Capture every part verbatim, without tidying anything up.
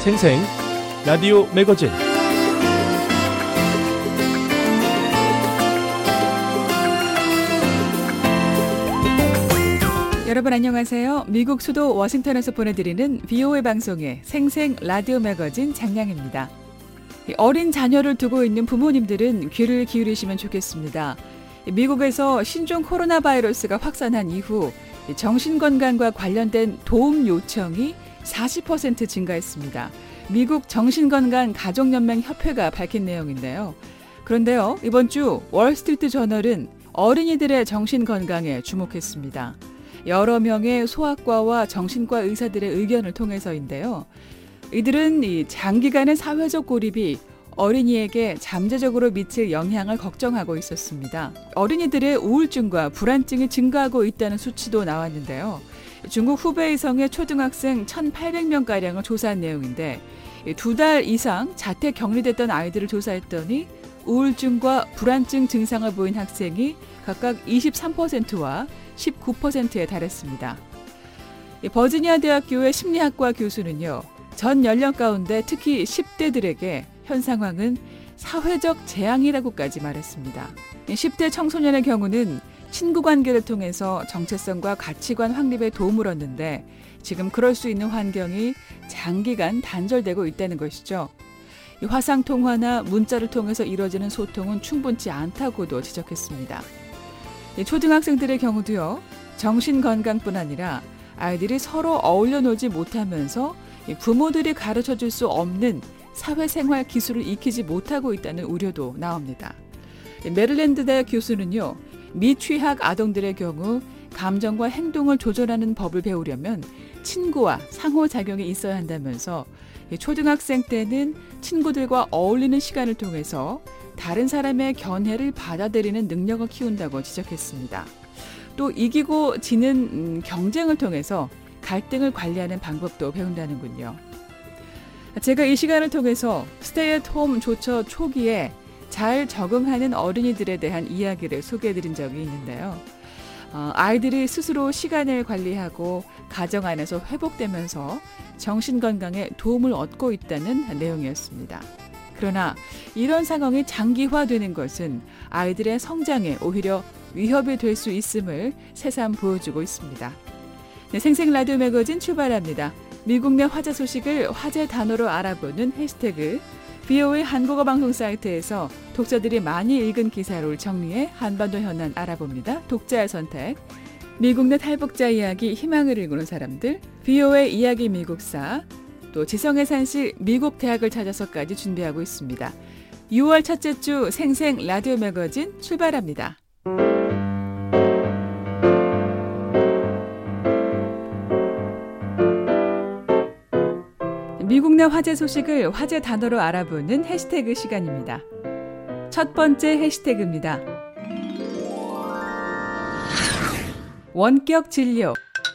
생생 라디오 매거진 여러분 안녕하세요. 미국 수도 워싱턴에서 보내드리는 비오에이 방송의 생생 라디오 매거진 장량입니다. 어린 자녀를 두고 있는 부모님들은 귀를 기울이시면 좋겠습니다. 미국에서 신종 코로나 바이러스가 확산한 이후 정신건강과 관련된 도움 요청이 사십 퍼센트 증가했습니다. 미국 정신건강 가족연맹 협회가 밝힌 내용인데요. 그런데요, 이번 주 월스트리트 저널은 어린이들의 정신건강에 주목했습니다. 여러 명의 소아과와 정신과 의사들의 의견을 통해서인데요. 이들은 이 장기간의 사회적 고립이 어린이에게 잠재적으로 미칠 영향을 걱정하고 있었습니다. 어린이들의 우울증과 불안증이 증가하고 있다는 수치도 나왔는데요. 중국 후베이성의 초등학생 천팔백 명가량을 조사한 내용인데 두 달 이상 자택 격리됐던 아이들을 조사했더니 우울증과 불안증 증상을 보인 학생이 각각 이십삼 퍼센트와 십구 퍼센트에 달했습니다. 버지니아 대학교의 심리학과 교수는요, 전 연령 가운데 특히 십 대들에게 현 상황은 사회적 재앙이라고까지 말했습니다. 십 대 청소년의 경우는 친구 관계를 통해서 정체성과 가치관 확립에 도움을 얻는데 지금 그럴 수 있는 환경이 장기간 단절되고 있다는 것이죠. 화상통화나 문자를 통해서 이루어지는 소통은 충분치 않다고도 지적했습니다. 초등학생들의 경우도요, 정신건강뿐 아니라 아이들이 서로 어울려 놀지 못하면서 부모들이 가르쳐줄 수 없는 사회생활 기술을 익히지 못하고 있다는 우려도 나옵니다. 메릴랜드 대학 교수는요, 미취학 아동들의 경우 감정과 행동을 조절하는 법을 배우려면 친구와 상호작용이 있어야 한다면서 초등학생 때는 친구들과 어울리는 시간을 통해서 다른 사람의 견해를 받아들이는 능력을 키운다고 지적했습니다. 또 이기고 지는 경쟁을 통해서 갈등을 관리하는 방법도 배운다는군요. 제가 이 시간을 통해서 스테이 앳 홈 조처 초기에 잘 적응하는 어린이들에 대한 이야기를 소개해드린 적이 있는데요. 어, 아이들이 스스로 시간을 관리하고 가정 안에서 회복되면서 정신건강에 도움을 얻고 있다는 내용이었습니다. 그러나 이런 상황이 장기화되는 것은 아이들의 성장에 오히려 위협이 될 수 있음을 새삼 보여주고 있습니다. 네, 생생 라디오 매거진 출발합니다. 미국 내 화제 소식을 화제 단어로 알아보는 해시태그 비오에이 한국어 방송 사이트에서 독자들이 많이 읽은 기사를 정리해 한반도 현안 알아봅니다. 독자의 선택. 미국 내 탈북자 이야기 희망을 읽는 사람들, 비오에이 이야기 미국사, 또 지성의 산실 미국 대학을 찾아서까지 준비하고 있습니다. 유월 첫째 주 생생 라디오 매거진 출발합니다. 미국 내 화제 소식을 화제 단어로 알아보는 해시태그 시간입니다. 첫 번째 해시태그입니다. 원격 진료.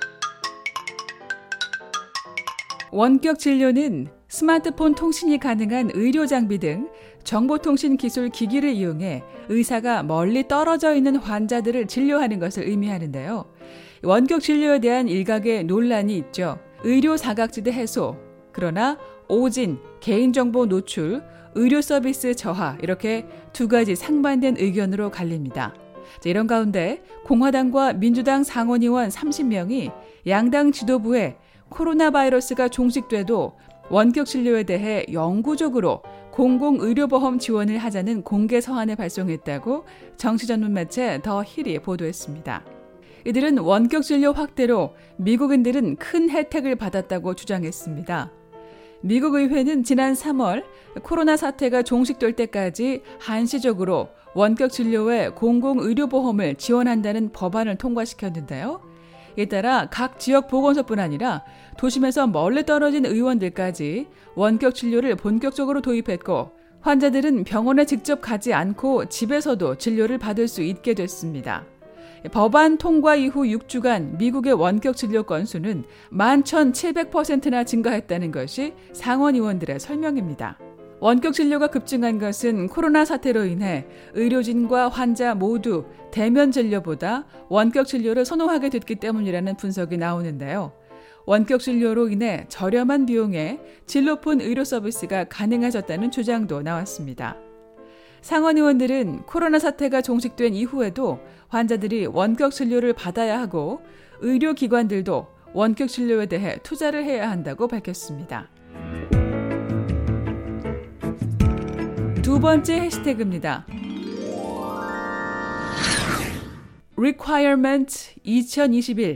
원격 진료는 스마트폰 통신이 가능한 의료 장비 등 정보통신 기술 기기를 이용해 의사가 멀리 떨어져 있는 환자들을 진료하는 것을 의미하는데요. 원격 진료에 대한 일각의 논란이 있죠. 의료 사각지대 해소, 그러나 오진, 개인정보 노출, 의료 서비스 저하 이렇게 두 가지 상반된 의견으로 갈립니다. 이런 가운데 공화당과 민주당 상원의원 삼십 명이 양당 지도부에 코로나 바이러스가 종식돼도 원격 진료에 대해 영구적으로 공공의료보험 지원을 하자는 공개 서한을 발송했다고 정치 전문 매체 더 힐이 보도했습니다. 이들은 원격 진료 확대로 미국인들은 큰 혜택을 받았다고 주장했습니다. 미국 의회는 지난 삼월 코로나 사태가 종식될 때까지 한시적으로 원격 진료에 공공의료보험을 지원한다는 법안을 통과시켰는데요. 이에 따라 각 지역 보건소뿐 아니라 도심에서 멀리 떨어진 의원들까지 원격 진료를 본격적으로 도입했고 환자들은 병원에 직접 가지 않고 집에서도 진료를 받을 수 있게 됐습니다. 법안 통과 이후 육 주간 미국의 원격 진료 건수는 만 천칠백 퍼센트나 증가했다는 것이 상원 의원들의 설명입니다. 원격 진료가 급증한 것은 코로나 사태로 인해 의료진과 환자 모두 대면 진료보다 원격 진료를 선호하게 됐기 때문이라는 분석이 나오는데요. 원격 진료로 인해 저렴한 비용에 질 높은 의료 서비스가 가능해졌다는 주장도 나왔습니다. 상원 의원들은 코로나 사태가 종식된 이후에도 환자들이 원격 진료를 받아야 하고 의료기관들도 원격 진료에 대해 투자를 해야 한다고 밝혔습니다. 두 번째 해시태그입니다. Requirement 이천이십일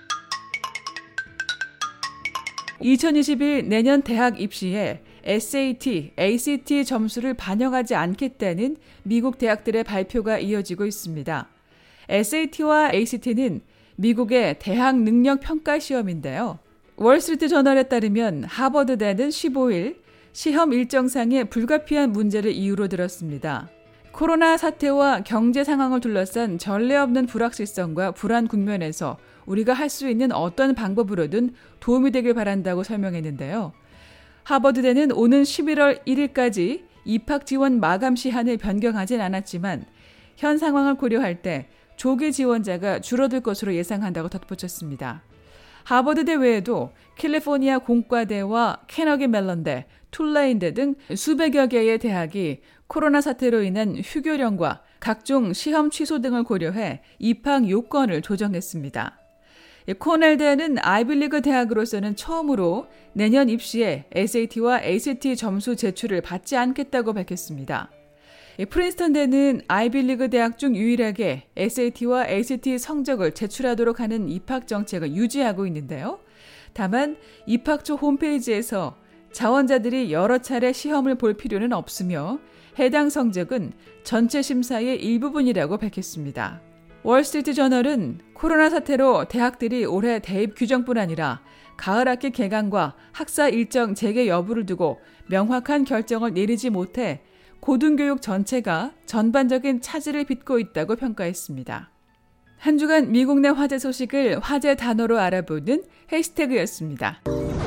이천이십일 내년 대학 입시에 에스에이티, 에이씨티 점수를 반영하지 않겠다는 미국 대학들의 발표가 이어지고 있습니다. 에스에이티와 에이씨티는 미국의 대학 능력 평가 시험인데요. 월스트리트 저널에 따르면 하버드대는 십오 일 시험 일정상의 불가피한 문제를 이유로 들었습니다. 코로나 사태와 경제 상황을 둘러싼 전례 없는 불확실성과 불안 국면에서 우리가 할 수 있는 어떤 방법으로든 도움이 되길 바란다고 설명했는데요. 하버드대는 오는 십일월 일일까지 입학 지원 마감 시한을 변경하진 않았지만 현 상황을 고려할 때 조기 지원자가 줄어들 것으로 예상한다고 덧붙였습니다. 하버드대 외에도 캘리포니아 공과대와 캐너기 멜론대, 툴레인대 등 수백여 개의 대학이 코로나 사태로 인한 휴교령과 각종 시험 취소 등을 고려해 입학 요건을 조정했습니다. 코넬대는 아이비리그 대학으로서는 처음으로 내년 입시에 에스에이티와 에이씨티 점수 제출을 받지 않겠다고 밝혔습니다. 프린스턴대는 아이비리그 대학 중 유일하게 에스에이티와 에이씨티 성적을 제출하도록 하는 입학 정책을 유지하고 있는데요. 다만 입학처 홈페이지에서 자원자들이 여러 차례 시험을 볼 필요는 없으며 해당 성적은 전체 심사의 일부분이라고 밝혔습니다. 월스트리트 저널은 코로나 사태로 대학들이 올해 대입 규정뿐 아니라 가을 학기 개강과 학사 일정 재개 여부를 두고 명확한 결정을 내리지 못해 고등교육 전체가 전반적인 차질을 빚고 있다고 평가했습니다. 한 주간 미국 내 화제 소식을 화제 단어로 알아보는 해시태그였습니다.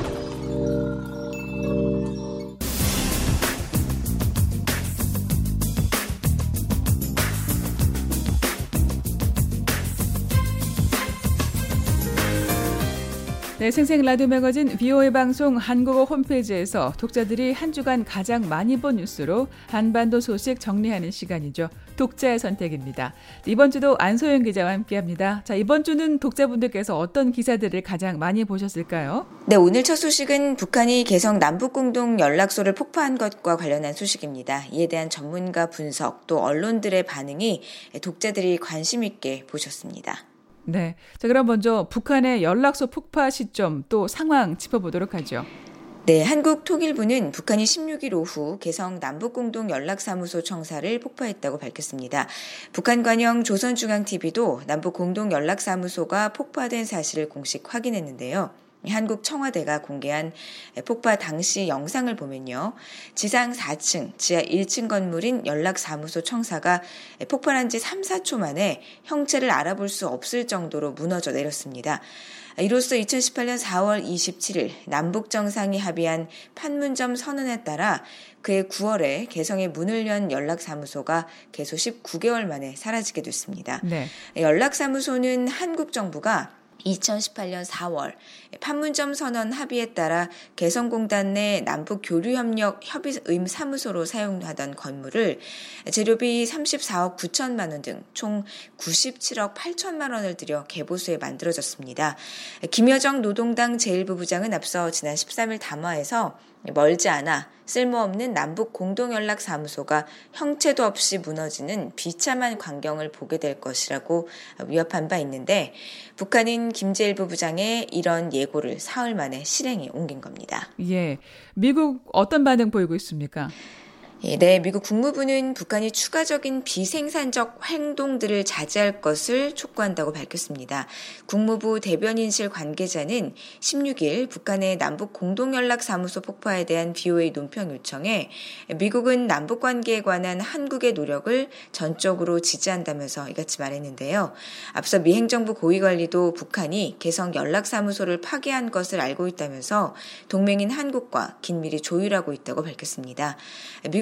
네, 생생 라디오 매거진 비오에이 방송 한국어 홈페이지에서 독자들이 한 주간 가장 많이 본 뉴스로 한반도 소식 정리하는 시간이죠. 독자의 선택입니다. 이번 주도 안소영 기자와 함께합니다. 자, 이번 주는 독자분들께서 어떤 기사들을 가장 많이 보셨을까요? 네, 오늘 첫 소식은 북한이 개성 남북공동 연락소를 폭파한 것과 관련한 소식입니다. 이에 대한 전문가 분석 또 언론들의 반응이 독자들이 관심 있게 보셨습니다. 네, 자 그럼 먼저 북한의 연락소 폭파 시점 또 상황 짚어보도록 하죠. 네, 한국통일부는 북한이 십육 일 오후 개성 남북공동연락사무소 청사를 폭파했다고 밝혔습니다. 북한 관영 조선중앙티비도 남북공동연락사무소가 폭파된 사실을 공식 확인했는데요. 한국 청와대가 공개한 폭파 당시 영상을 보면요. 지상 사 층, 지하 일 층 건물인 연락사무소 청사가 폭발한 지 삼, 사 초 만에 형체를 알아볼 수 없을 정도로 무너져 내렸습니다. 이로써 이천십팔 년 사월 이십칠일 남북정상이 합의한 판문점 선언에 따라 그해 구월에 개성에 문을 연 연락사무소가 개소 십구 개월 만에 사라지게 됐습니다. 네. 연락사무소는 한국 정부가 이천십팔 년 사월 판문점 선언 합의에 따라 개성공단 내 남북교류협력 협의의무 사무소로 사용하던 건물을 재료비 삼십사억 구천만 원 등 총 구십칠억 팔천만 원을 들여 개보수에 만들어졌습니다. 김여정 노동당 제일부 부장은 앞서 지난 십삼 일 담화에서 멀지 않아 쓸모없는 남북 공동연락사무소가 형체도 없이 무너지는 비참한 광경을 보게 될 것이라고 위협한 바 있는데 북한은 김제일부 부장의 이런 예고를 사흘 만에 실행에 옮긴 겁니다. 예, 미국 어떤 반응 보이고 있습니까? 네, 미국 국무부는 북한이 추가적인 비생산적 행동들을 자제할 것을 촉구한다고 밝혔습니다. 국무부 대변인실 관계자는 십육 일 북한의 남북 공동연락사무소 폭파에 대한 비오에이 논평 요청에 미국은 남북관계에 관한 한국의 노력을 전적으로 지지한다면서 이같이 말했는데요. 앞서 미 행정부 고위관리도 북한이 개성 연락사무소를 파괴한 것을 알고 있다면서 동맹인 한국과 긴밀히 조율하고 있다고 밝혔습니다. 미국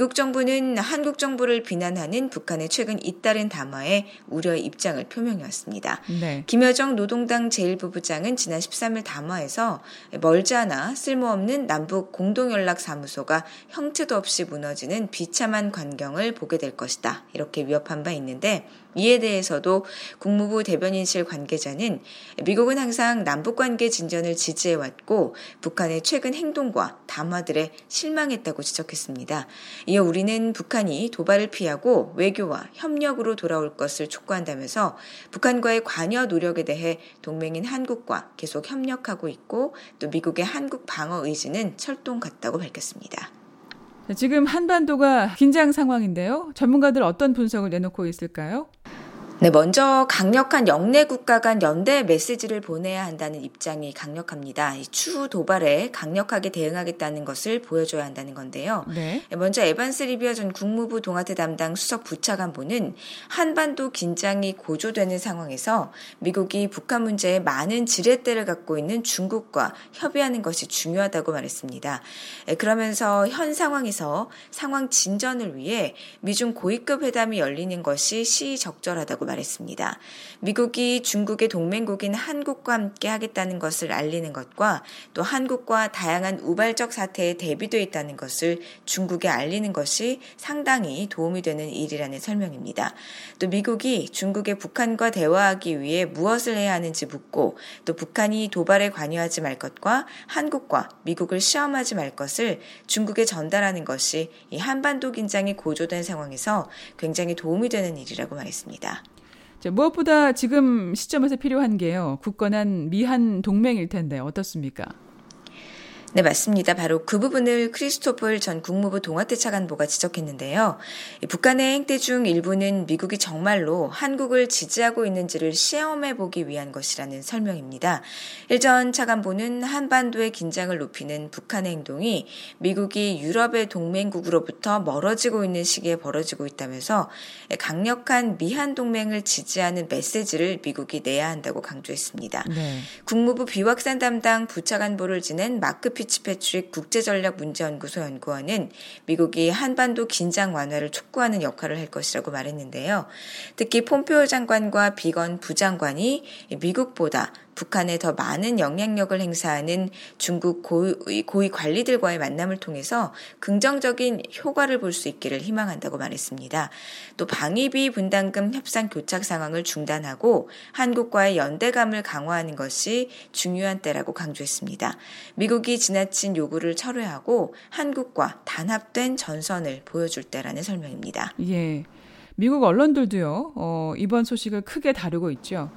미국 정부는 한국 정부를 비난하는 북한의 최근 잇따른 담화에 우려의 입장을 표명해왔습니다. 네. 김여정 노동당 제일 부부장은 지난 십삼 일 담화에서 멀지 않아 쓸모없는 남북 공동연락사무소가 형태도 없이 무너지는 비참한 광경을 보게 될 것이다. 이렇게 위협한 바 있는데 이에 대해서도 국무부 대변인실 관계자는 미국은 항상 남북관계 진전을 지지해왔고 북한의 최근 행동과 담화들에 실망했다고 지적했습니다. 이어 우리는 북한이 도발을 피하고 외교와 협력으로 돌아올 것을 촉구한다면서 북한과의 관여 노력에 대해 동맹인 한국과 계속 협력하고 있고 또 미국의 한국 방어 의지는 철동 같다고 밝혔습니다. 지금 한반도가 긴장 상황인데요. 전문가들 어떤 분석을 내놓고 있을까요? 네, 먼저 강력한 영내 국가 간 연대 메시지를 보내야 한다는 입장이 강력합니다. 이 추후 도발에 강력하게 대응하겠다는 것을 보여줘야 한다는 건데요. 네. 먼저 에반스 리비어 전 국무부 동아태 담당 수석 부차관보는 한반도 긴장이 고조되는 상황에서 미국이 북한 문제에 많은 지렛대를 갖고 있는 중국과 협의하는 것이 중요하다고 말했습니다. 그러면서 현 상황에서 상황 진전을 위해 미중 고위급 회담이 열리는 것이 시의적절하다고 말했습니다. 미국이 중국의 동맹국인 한국과 함께 하겠다는 것을 알리는 것과 또 한국과 다양한 우발적 사태에 대비되어 있다는 것을 중국에 알리는 것이 상당히 도움이 되는 일이라는 설명입니다. 또 미국이 중국의 북한과 대화하기 위해 무엇을 해야 하는지 묻고 또 북한이 도발에 관여하지 말 것과 한국과 미국을 시험하지 말 것을 중국에 전달하는 것이 이 한반도 긴장이 고조된 상황에서 굉장히 도움이 되는 일이라고 말했습니다. 자, 무엇보다 지금 시점에서 필요한 게요. 굳건한 미한 동맹일 텐데 어떻습니까? 네, 맞습니다. 바로 그 부분을 크리스토플 전 국무부 동아태 차관보가 지적했는데요. 북한의 행태 중 일부는 미국이 정말로 한국을 지지하고 있는지를 시험해보기 위한 것이라는 설명입니다. 일 전 차관보는 한반도의 긴장을 높이는 북한의 행동이 미국이 유럽의 동맹국으로부터 멀어지고 있는 시기에 벌어지고 있다면서 강력한 미한 동맹을 지지하는 메시지를 미국이 내야 한다고 강조했습니다. 네. 국무부 비확산 담당 부차관보를 지낸 마크 피츠패트릭 국제전략문제연구소 연구원은 미국이 한반도 긴장 완화를 촉구하는 역할을 할 것이라고 말했는데요. 특히 폼페오 장관과 비건 부장관이 미국보다 북한에 더 많은 영향력을 행사하는 중국 고위, 고위 관리들과의 만남을 통해서 긍정적인 효과를 볼 수 있기를 희망한다고 말했습니다. 또 방위비 분담금 협상 교착 상황을 중단하고 한국과의 연대감을 강화하는 것이 중요한 때라고 강조했습니다. 미국이 지나친 요구를 철회하고 한국과 단합된 전선을 보여줄 때라는 설명입니다. 예, 미국 언론들도요. 어, 이번 소식을 크게 다루고 있죠.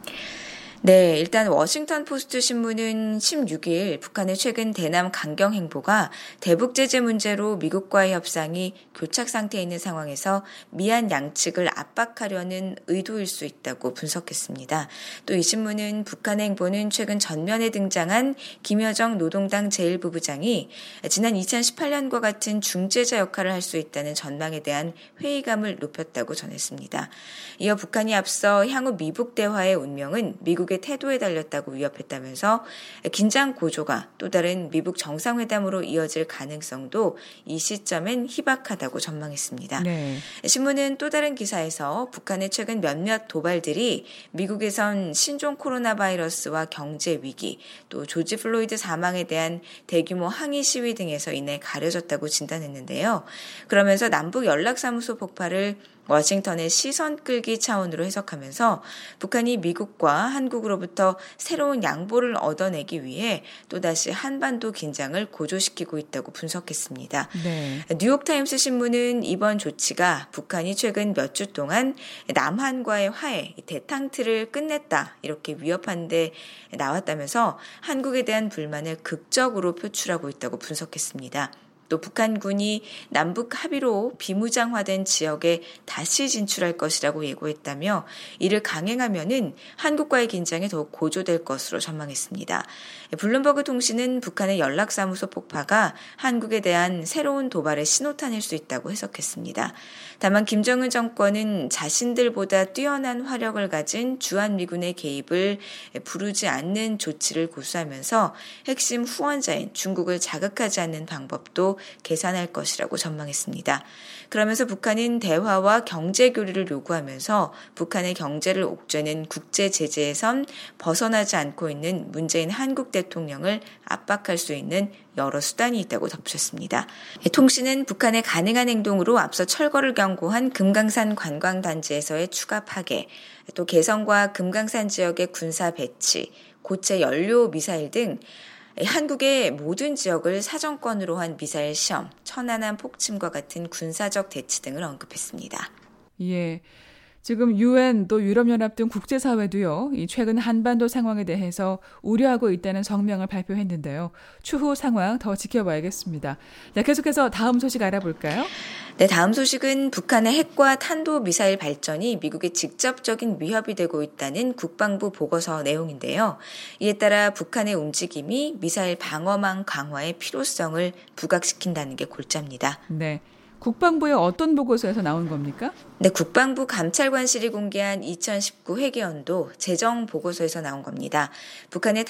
네, 일단 워싱턴 포스트 신문은 십육 일 북한의 최근 대남 강경 행보가 대북 제재 문제로 미국과의 협상이 교착 상태에 있는 상황에서 미한 양측을 압박하려는 의도일 수 있다고 분석했습니다. 또 이 신문은 북한의 행보는 최근 전면에 등장한 김여정 노동당 제일 부부장이 지난 이천십팔 년과 같은 중재자 역할을 할 수 있다는 전망에 대한 회의감을 높였다고 전했습니다. 이어 북한이 앞서 향후 미북 대화의 운명은 미국의 태도에 달렸다고 위협했다면서 긴장 고조가 또 다른 미북 정상회담으로 이어질 가능성도 이 시점엔 희박하다고 전망했습니다. 네. 신문은 또 다른 기사에서 북한의 최근 몇몇 도발들이 미국에선 신종 코로나 바이러스와 경제 위기, 또 조지 플로이드 사망에 대한 대규모 항의 시위 등에서 인해 가려졌다고 진단했는데요. 그러면서 남북 연락사무소 폭발을 워싱턴의 시선 끌기 차원으로 해석하면서 북한이 미국과 한국으로부터 새로운 양보를 얻어내기 위해 또다시 한반도 긴장을 고조시키고 있다고 분석했습니다. 네. 뉴욕타임스 신문은 이번 조치가 북한이 최근 몇 주 동안 남한과의 화해, 대탕트를 끝냈다 이렇게 위협한 데 나왔다면서 한국에 대한 불만을 극적으로 표출하고 있다고 분석했습니다. 또 북한군이 남북 합의로 비무장화된 지역에 다시 진출할 것이라고 예고했다며 이를 강행하면은 한국과의 긴장이 더욱 고조될 것으로 전망했습니다. 블룸버그 통신은 북한의 연락사무소 폭파가 한국에 대한 새로운 도발의 신호탄일 수 있다고 해석했습니다. 다만 김정은 정권은 자신들보다 뛰어난 화력을 가진 주한미군의 개입을 부르지 않는 조치를 고수하면서 핵심 후원자인 중국을 자극하지 않는 방법도 계산할 것이라고 전망했습니다. 그러면서 북한은 대화와 경제 교류를 요구하면서 북한의 경제를 옥죄는 국제 제재에선 벗어나지 않고 있는 문재인 한국 대통령을 압박할 수 있는 여러 수단이 있다고 덧붙였습니다. 통신은 북한의 가능한 행동으로 앞서 철거를 경고한 금강산 관광단지에서의 추가 파괴, 또 개성과 금강산 지역의 군사 배치, 고체 연료 미사일 등 한국의 모든 지역을 사정권으로 한 미사일 시험, 천안함 폭침과 같은 군사적 대치 등을 언급했습니다. 예. 지금 유엔 또 유럽연합 등 국제사회도요, 이 최근 한반도 상황에 대해서 우려하고 있다는 성명을 발표했는데요. 추후 상황 더 지켜봐야겠습니다. 네, 계속해서 다음 소식 알아볼까요? 네, 다음 소식은 북한의 핵과 탄도미사일 발전이 미국의 직접적인 위협이 되고 있다는 국방부 보고서 내용인데요. 이에 따라 북한의 움직임이 미사일 방어망 강화의 필요성을 부각시킨다는 게 골자입니다. 네. 국방부의 어떤 보고서에서 나온 겁니까? 네, 국방부 감찰관실이 공개한 이천십구 회계연도 재정 보고서에서 나온 겁니다. 북한의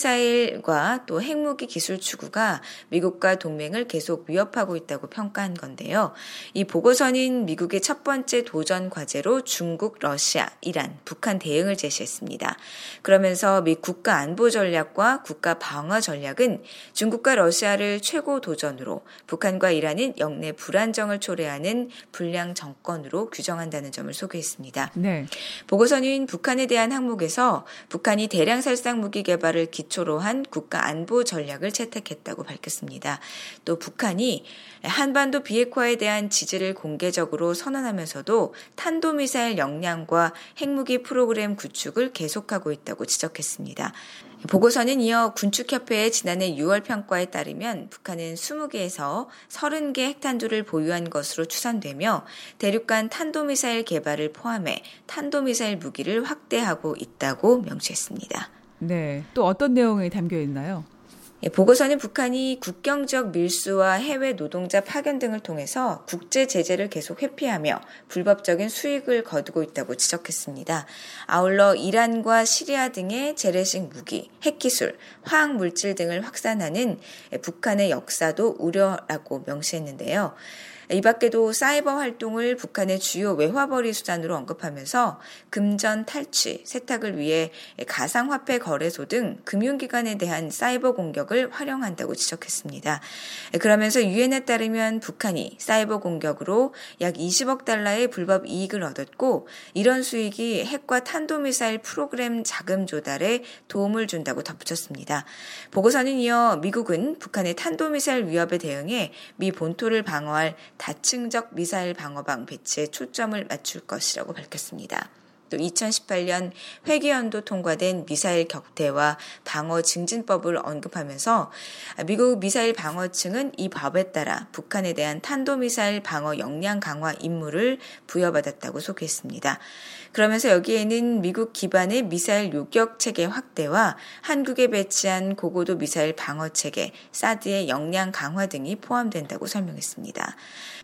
탄도미사일과 또 핵무기 기술 추구가 미국과 동맹을 계속 위협하고 있다고 평가한 건데요. 이 보고서는 미국의 첫 번째 도전 과제로 중국, 러시아, 이란, 북한 대응을 제시했습니다. 그러면서 미 국가 안보 전략과 국가 방어 전략은 중국과 러시아를 최고 도전으로, 북한과 이란은 영내 불안정 을 초래하는 불량 정권으로 규정한다는 점을 소개했습니다. 네. 보고서는 북한에 대한 항목에서 북한이 대량 살상 무기 개발을 기초로 한 국가 안보 전략을 채택했다고 밝혔습니다. 또 북한이 한반도 비핵화에 대한 지지를 공개적으로 선언하면서도 탄도미사일 역량과 핵무기 프로그램 구축을 계속하고 있다고 지적했습니다. 보고서는 이어 군축협회의 지난해 유월 평가에 따르면 북한은 스무 개에서 서른 개 핵탄두를 보유한 것으로 추산되며 대륙간 탄도미사일 개발을 포함해 탄도미사일 무기를 확대하고 있다고 명시했습니다. 네, 또 어떤 내용이 담겨 있나요? 보고서는 북한이 국경적 밀수와 해외 노동자 파견 등을 통해서 국제 제재를 계속 회피하며 불법적인 수익을 거두고 있다고 지적했습니다. 아울러 이란과 시리아 등의 재래식 무기, 핵기술, 화학물질 등을 확산하는 북한의 역사도 우려라고 명시했는데요. 이 밖에도 사이버 활동을 북한의 주요 외화벌이 수단으로 언급하면서 금전 탈취, 세탁을 위해 가상화폐 거래소 등 금융기관에 대한 사이버 공격을 활용한다고 지적했습니다. 그러면서 유엔에 따르면 북한이 사이버 공격으로 약 이십억 달러의 불법 이익을 얻었고 이런 수익이 핵과 탄도미사일 프로그램 자금 조달에 도움을 준다고 덧붙였습니다. 보고서는 이어 미국은 북한의 탄도미사일 위협에 대응해 미 본토를 방어할 다층적 미사일 방어망 배치에 초점을 맞출 것이라고 밝혔습니다. 또 이천십팔 년 회계연도 통과된 미사일 격퇴와 방어 증진법을 언급하면서 미국 미사일 방어층은 이 법에 따라 북한에 대한 탄도미사일 방어 역량 강화 임무를 부여받았다고 소개했습니다. 그러면서 여기에는 미국 기반의 미사일 요격 체계 확대와 한국에 배치한 고고도 미사일 방어 체계, 사드의 역량 강화 등이 포함된다고 설명했습니다.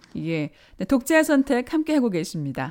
예, 네, 독자 선택 함께하고 계십니다.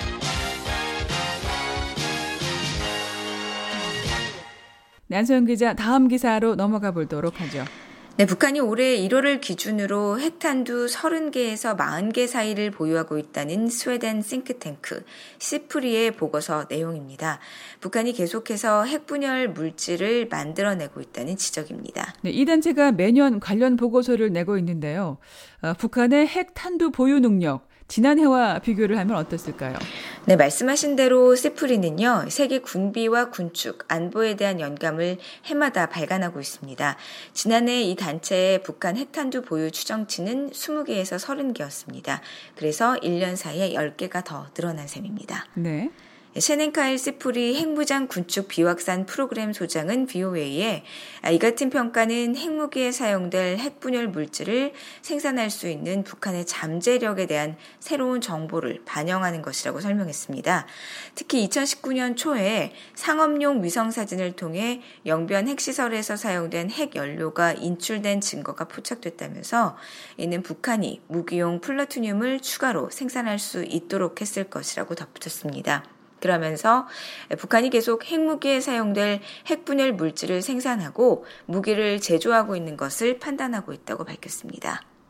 네, 안소영 기자, 다음 기사로 넘어가 보도록 하죠. 네, 북한이 올해 일월을 기준으로 핵탄두 서른 개에서 사십 개 사이를 보유하고 있다는 스웨덴 싱크탱크 시프리의 보고서 내용입니다. 북한이 계속해서 핵분열 물질을 만들어내고 있다는 지적입니다. 네, 이 단체가 매년 관련 보고서를 내고 있는데요. 어, 북한의 핵탄두 보유 능력, 지난해와 비교를 하면 어떻을까요? 네, 말씀하신 대로 시프리는요, 세계 군비와 군축, 안보에 대한 연감을 해마다 발간하고 있습니다. 지난해 이 단체의 북한 핵탄두 보유 추정치는 스무 개에서 서른 개였습니다. 그래서 일 년 사이에 열 개가 더 늘어난 셈입니다. 네. 셰넨카일 시프리 핵무장 군축 비확산 프로그램 소장은 브이오에이에 이 같은 평가는 핵무기에 사용될 핵분열 물질을 생산할 수 있는 북한의 잠재력에 대한 새로운 정보를 반영하는 것이라고 설명했습니다. 특히 이천십구 년 초에 상업용 위성사진을 통해 영변 핵시설에서 사용된 핵연료가 인출된 증거가 포착됐다면서 이는 북한이 무기용 플루토늄을 추가로 생산할 수 있도록 했을 것이라고 덧붙였습니다. 그러면서 북한이 계속 핵무기에 사용될 핵분열 물질을 생산하고 무기를 제조하고 있는 것을 판단하고 있다고 밝혔습니다.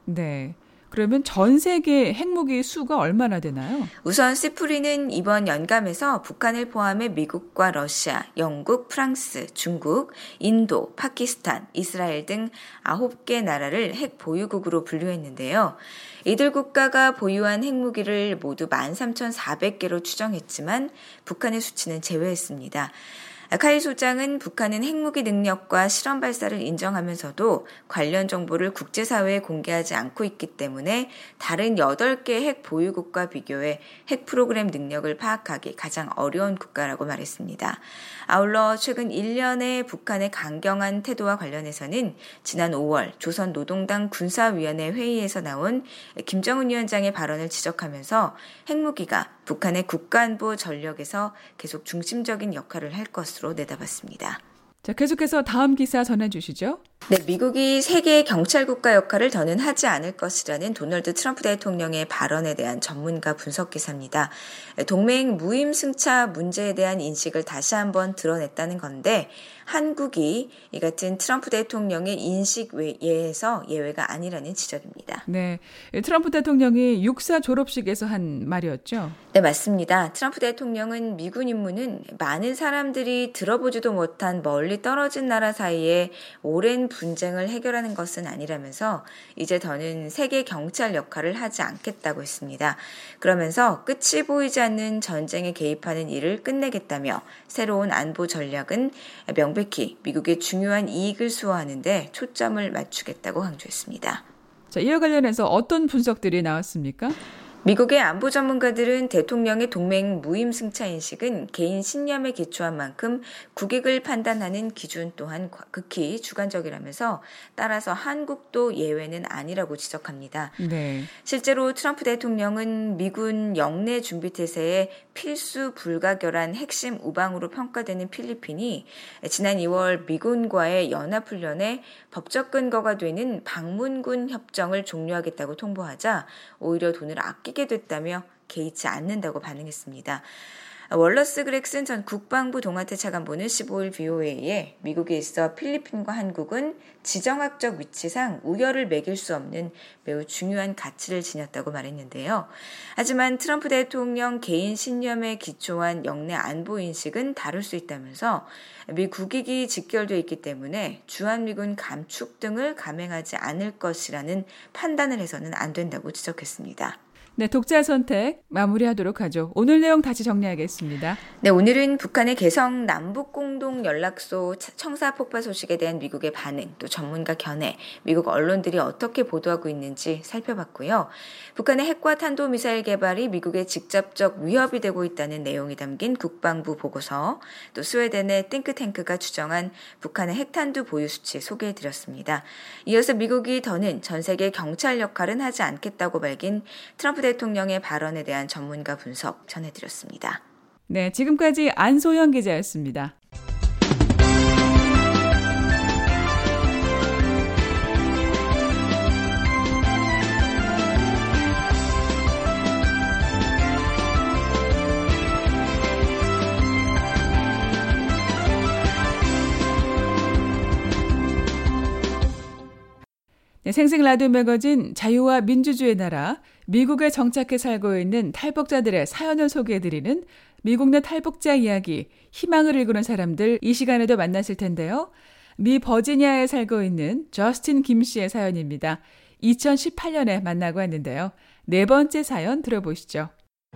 네. 그러면 전 세계 핵무기 수가 얼마나 되나요? 우선 시프리는 이번 연감에서 북한을 포함해 미국과 러시아, 영국, 프랑스, 중국, 인도, 파키스탄, 이스라엘 등 아홉 개 나라를 핵 보유국으로 분류했는데요. 이들 국가가 보유한 핵무기를 모두 만 삼천사백 개로 추정했지만 북한의 수치는 제외했습니다. 카일 소장은 북한은 핵무기 능력과 실험 발사를 인정하면서도 관련 정보를 국제사회에 공개하지 않고 있기 때문에 다른 여덟 개 핵 보유국과 비교해 핵 프로그램 능력을 파악하기 가장 어려운 국가라고 말했습니다. 아울러 최근 일 년의 북한의 강경한 태도와 관련해서는 지난 오월 조선노동당 군사위원회 회의에서 나온 김정은 위원장의 발언을 지적하면서 핵무기가 북한의 국가안보 전력에서 계속 중심적인 역할을 할 것으로 내다봤습니다. 자, 계속해서 다음 기사 전해주시죠. 네, 미국이 세계 경찰 국가 역할을 더는 하지 않을 것이라는 도널드 트럼프 대통령의 발언에 대한 전문가 분석 기사입니다. 동맹 무임승차 문제에 대한 인식을 다시 한번 드러냈다는 건데 한국이 이 같은 트럼프 대통령의 인식 외에서 예외가 아니라는 지적입니다. 네, 트럼프 대통령이 육사 졸업식에서 한 말이었죠? 네, 맞습니다. 트럼프 대통령은 미군 임무는 많은 사람들이 들어보지도 못한 멀리 떨어진 나라 사이에 오랜 분쟁을 해결하는 것은 아니라면서 이제 더는 세계 경찰 역할을 하지 않겠다고 했습니다. 그러면서 끝이 보이지 않는 전쟁에 개입하는 일을 끝내겠다며 새로운 안보 전략은 명백히 미국의 중요한 이익을 수호하는 데 초점을 맞추겠다고 강조했습니다. 자, 이와 관련해서 어떤 분석들이 나왔습니까? 미국의 안보 전문가들은 대통령의 동맹 무임승차 인식은 개인 신념에 기초한 만큼 국익을 판단하는 기준 또한 극히 주관적이라면서 따라서 한국도 예외는 아니라고 지적합니다. 네. 실제로 트럼프 대통령은 미군 영내 준비태세의 필수 불가결한 핵심 우방으로 평가되는 필리핀이 지난 이월 미군과의 연합훈련에 법적 근거가 되는 방문군 협정을 종료하겠다고 통보하자 오히려 돈을 아끼게 됐다며 개의치 않는다고 반응했습니다. 월러스 그렉슨 전 국방부 동아태 차관보는 십오일 브이오에이에 미국에 있어 필리핀과 한국은 지정학적 위치상 우열을 매길 수 없는 매우 중요한 가치를 지녔다고 말했는데요. 하지만 트럼프 대통령 개인 신념에 기초한 영내 안보 인식은 다를 수 있다면서 미 국익이 직결되어 있기 때문에 주한미군 감축 등을 감행하지 않을 것이라는 판단을 해서는 안 된다고 지적했습니다. 네, 독자 선택 마무리하도록 하죠. 오늘 내용 다시 정리하겠습니다. 네, 오늘은 북한의 개성 남북공동연락소 청사 폭파 소식에 대한 미국의 반응, 또 전문가 견해, 미국 언론들이 어떻게 보도하고 있는지 살펴봤고요. 북한의 핵과 탄도미사일 개발이 미국의 직접적 위협이 되고 있다는 내용이 담긴 국방부 보고서, 또 스웨덴의 띵크탱크가 추정한 북한의 핵탄두 보유 수치 소개해드렸습니다. 이어서 미국이 더는 전 세계 경찰 역할은 하지 않겠다고 밝힌 트럼프 대통령의 발언에 대한 전문가 분석 전해드렸습니다. 네, 지금까지 안소영 기자였습니다. 네, 생생 라디오 매거진 자유와 민주주의 나라 미국에 정착해 살고 있는 탈북자들의 사연을 소개해드리는 미국 내 탈북자 이야기, 희망을 일구는 사람들 이 시간에도 만나실 텐데요. 미 버지니아에 살고 있는 저스틴 김 씨의 사연입니다. 이천십팔 년에 만나고 왔는데요. 네 번째 사연 들어보시죠.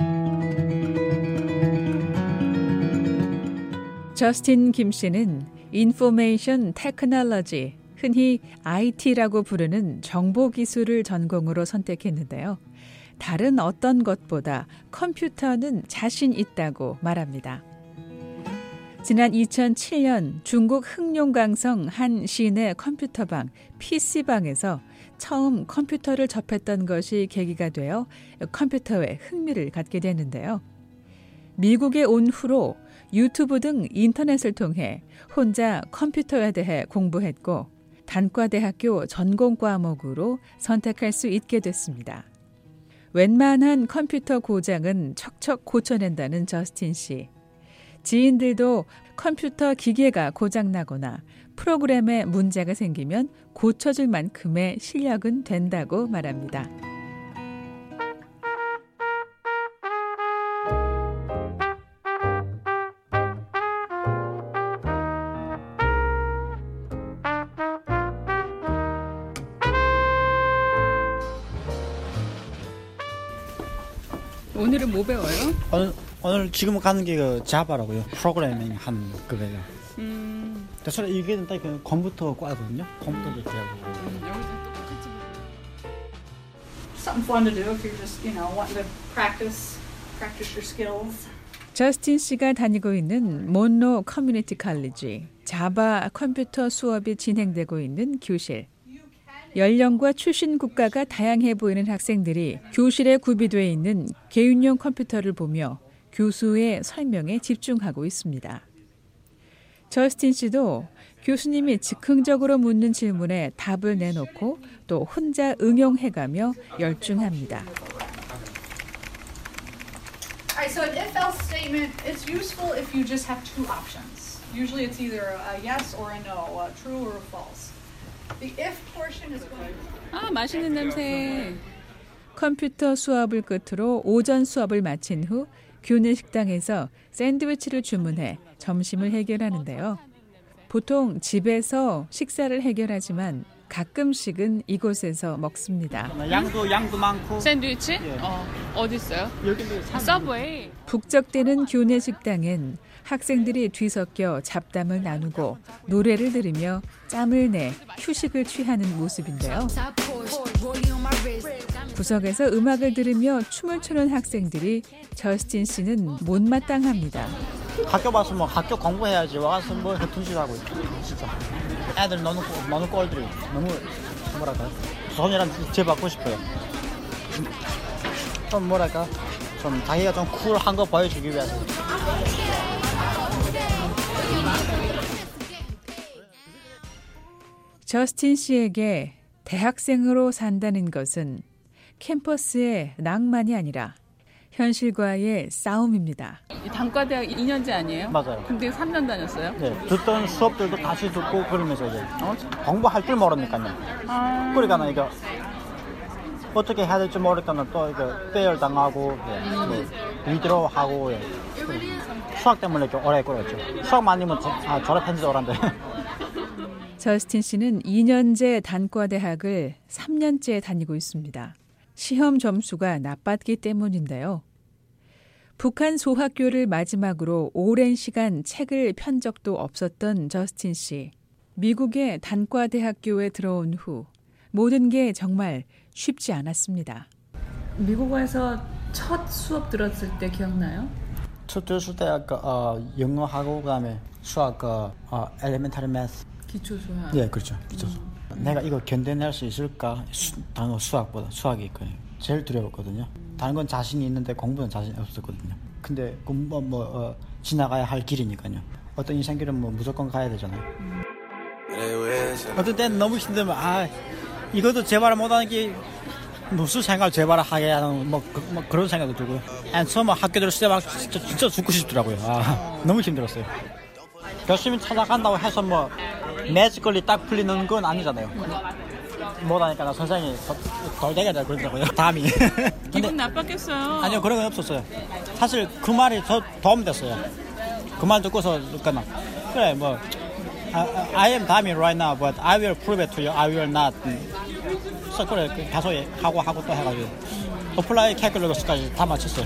저스틴 김 씨는 인포메이션 테크놀로지, 흔히 아이티라고 부르는 정보기술을 전공으로 선택했는데요. 다른 어떤 것보다 컴퓨터는 자신 있다고 말합니다. 지난 이천칠 년 중국 흑룡강성 한 시내 컴퓨터방, 피씨방에서 처음 컴퓨터를 접했던 것이 계기가 되어 컴퓨터에 흥미를 갖게 됐는데요. 미국에 온 후로 유튜브 등 인터넷을 통해 혼자 컴퓨터에 대해 공부했고 단과대학교 전공 과목으로 선택할 수 있게 됐습니다. 웬만한 컴퓨터 고장은 척척 고쳐낸다는 저스틴 씨. 지인들도 컴퓨터 기계가 고장나거나 프로그램에 문제가 생기면 고쳐줄 만큼의 실력은 된다고 말합니다. 오늘은 뭐 배워요? 오늘, 오늘 지금 가는 게 그 자바라고요. 프로그래밍 한 그거예요. 음. 그래서 이게 딱 그 컴퓨터 과거든요. 컴퓨터도 배우고. 음, 여기 다 똑같이. Something fun to do if you're just, you know, wanting to practice, practice your skills. 저스틴 씨가 다니고 있는 몬로 커뮤니티 칼리지 자바 컴퓨터 수업이 진행되고 있는 교실. 연령과 출신 국가가 다양해 보이는 학생들이 교실에 구비되어 있는 개인용 컴퓨터를 보며 교수의 설명에 집중하고 있습니다. 저스틴 씨도 교수님이 즉흥적으로 묻는 질문에 답을 내놓고 또 혼자 응용해가며 열중합니다. Alright, so an if-else statement, it's useful if you just have two options. Usually it's either a yes or a no, a true or a false. The if portion is going to... 아, 맛있는 냄새. 컴퓨터 수업을 끝으로 오전 수업을 마친 후 교내 식당에서 샌드위치를 주문해 점심을 해결하는데요. 보통 집에서 식사를 해결하지만 가끔씩은 이곳에서 먹습니다. 양도 양도 많고. 샌드위치? 예. 어, 어디 있어요? 여기는 서브웨이. 북적대는 교내 식당엔 학생들이 뒤섞여 잡담을 나누고 노래를 들으며 짬을 내 휴식을 취하는 모습인데요. 구석에서 음악을 들으며 춤을 추는 학생들이 저스틴 씨는 못마땅합니다. 학교 와서 뭐 학교 공부해야지 와서 뭐 해tun식하고 진짜 애들 노는 노는 꼴들이 너무 뭐랄까 손이랑 제받고 싶어요. 좀 뭐랄까 좀 자기가 좀 쿨한 거 보여주기 위해서. 저스틴 씨에게 대학생으로 산다는 것은 캠퍼스의 낭만이 아니라 현실과의 싸움입니다. 단과대학 이 년제 아니에요? 맞아요. 근데 삼 년 다녔어요? 네, 듣던 수업들도 다시 듣고 그러면서 이제 어? 공부할 줄 모르니까요. 아... 그러니까 이거 어떻게 해야 될지 모르니까 또 이거 빼열 당하고 네, 위드로 하고 예. 수학 때문에 이렇게 오래 끌었죠. 수학만 아니면 아, 졸업했는데 오란데. 저스틴 씨는 이 년제 단과대학을 삼 년째 다니고 있습니다. 시험 점수가 나빴기 때문인데요. 북한 소학교를 마지막으로 오랜 시간 책을 편 적도 없었던 저스틴 씨. 미국의 단과대학교에 들어온 후 모든 게 정말 쉽지 않았습니다. 미국 와서 첫 수업 들었을 때 기억나요? 첫 들었을 때 어, 영어하고 그다음에 수학 어, 엘레멘터리 매스 기초 수학. 네, 그렇죠. 기초 수학. 음. 내가 이거 견뎌낼 수 있을까? 수, 다른 거 수학보다 수학이 제일 두려웠거든요. 다른 건 자신이 있는데 공부는 자신이 없었거든요. 근데 그 뭐 뭐 어, 지나가야 할 길이니까요. 어떤 인생길은 뭐 무조건 가야 되잖아요. 음. 어떤 때는 너무 힘들면 아 이것도 제발 못하는 게 무슨 생각을 제발 하게 하는 뭐, 그, 뭐 그런 생각도 들고요. 처음 학교 들었을 때 막 진짜, 진짜 죽고 싶더라고요. 아, 너무 힘들었어요. 열심히 찾아간다고 해서 뭐 매직걸리 딱 풀리는 건 아니잖아요. 못하니까 나 선생님이 덜 되게 잘 그러더라고요. 담이. 기분 나빴겠어요. 아니요, 그런 건 없었어요. 사실 그 말이 더 도움 됐어요. 그 말 듣고서 그러니까 그래 뭐 I am 담이 right now, but I will prove it to you. I will not. 그래서 그래 계속 하고 하고 또 해가지고 어플라이 캘큘러스까지 다 맞췄어요.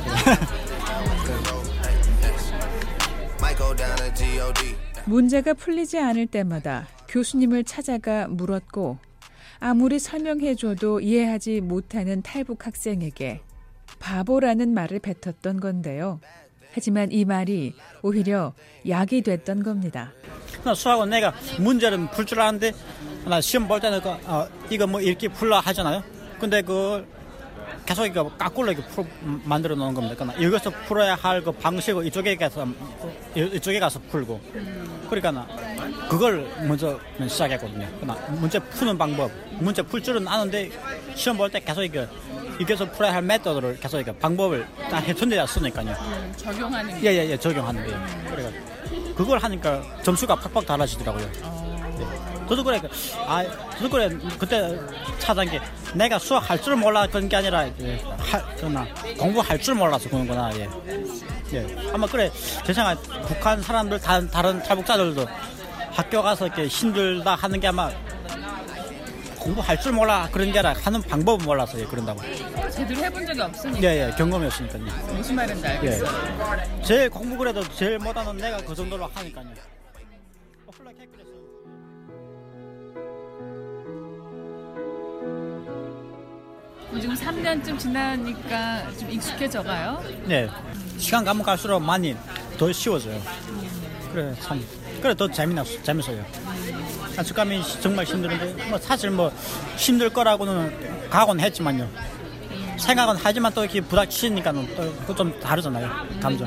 문제가 풀리지 않을 때마다 교수님을 찾아가 물었고 아무리 설명해줘도 이해하지 못하는 탈북 학생에게 바보라는 말을 뱉었던 건데요. 하지만 이 말이 오히려 약이 됐던 겁니다. 수학은 내가 문제를 풀 줄 아는데 나 시험 볼 때는 어, 이거 뭐 이렇게 풀라 하잖아요. 근데 그 계속 이거 까꿀로 이렇게 풀, 만들어 놓은 겁니다. 그러니까 여기서 풀어야 할 그 방식을 이쪽에 가서 이쪽에 가서 풀고. 그러니까 그걸 먼저 시작했거든요. 그러니까 문제 푸는 방법, 문제 풀 줄은 아는데 시험 볼 때 계속 이거 여기서 풀어야 할 메소드를 계속 이거 방법을 다 해천대야 쓰니까요. 음, 적용하는 게. 예예예 예, 적용하는 게. 그래가 그걸 하니까 점수가 팍팍 달라지더라고요. 어. 저도 그래, 아, 저도 그래, 그때 찾은 게 내가 수학 할 줄 몰라 그런 게 아니라, 예, 할, 그나 공부할 줄 몰라서 그런구나, 예. 예. 아마 그래, 제 생각에 북한 사람들, 다, 다른 탈북자들도 학교 가서 이렇게 힘들다 하는 게 아마 공부할 줄 몰라 그런 게 아니라 하는 방법은 몰라서 예, 그런다고. 제대로 해본 적이 없으니까. 예, 예, 경험이 없으니까요. 무슨 말인지 알겠어요. 예. 제일 공부 그래도 제일 못하는 내가 그 정도로 하니까요. 지금 삼 년쯤 지나니까 좀 익숙해져가요? 네. 시간 가면 갈수록 많이 더 쉬워져요. 그래, 참. 그래, 더 재미나, 재밌어요. 안식감이 정말 힘들은데, 뭐, 사실 뭐, 힘들 거라고는 각오는 했지만요. 생각은 하지만 또 이렇게 부닥치니까는 또 좀 다르잖아요. 감정이.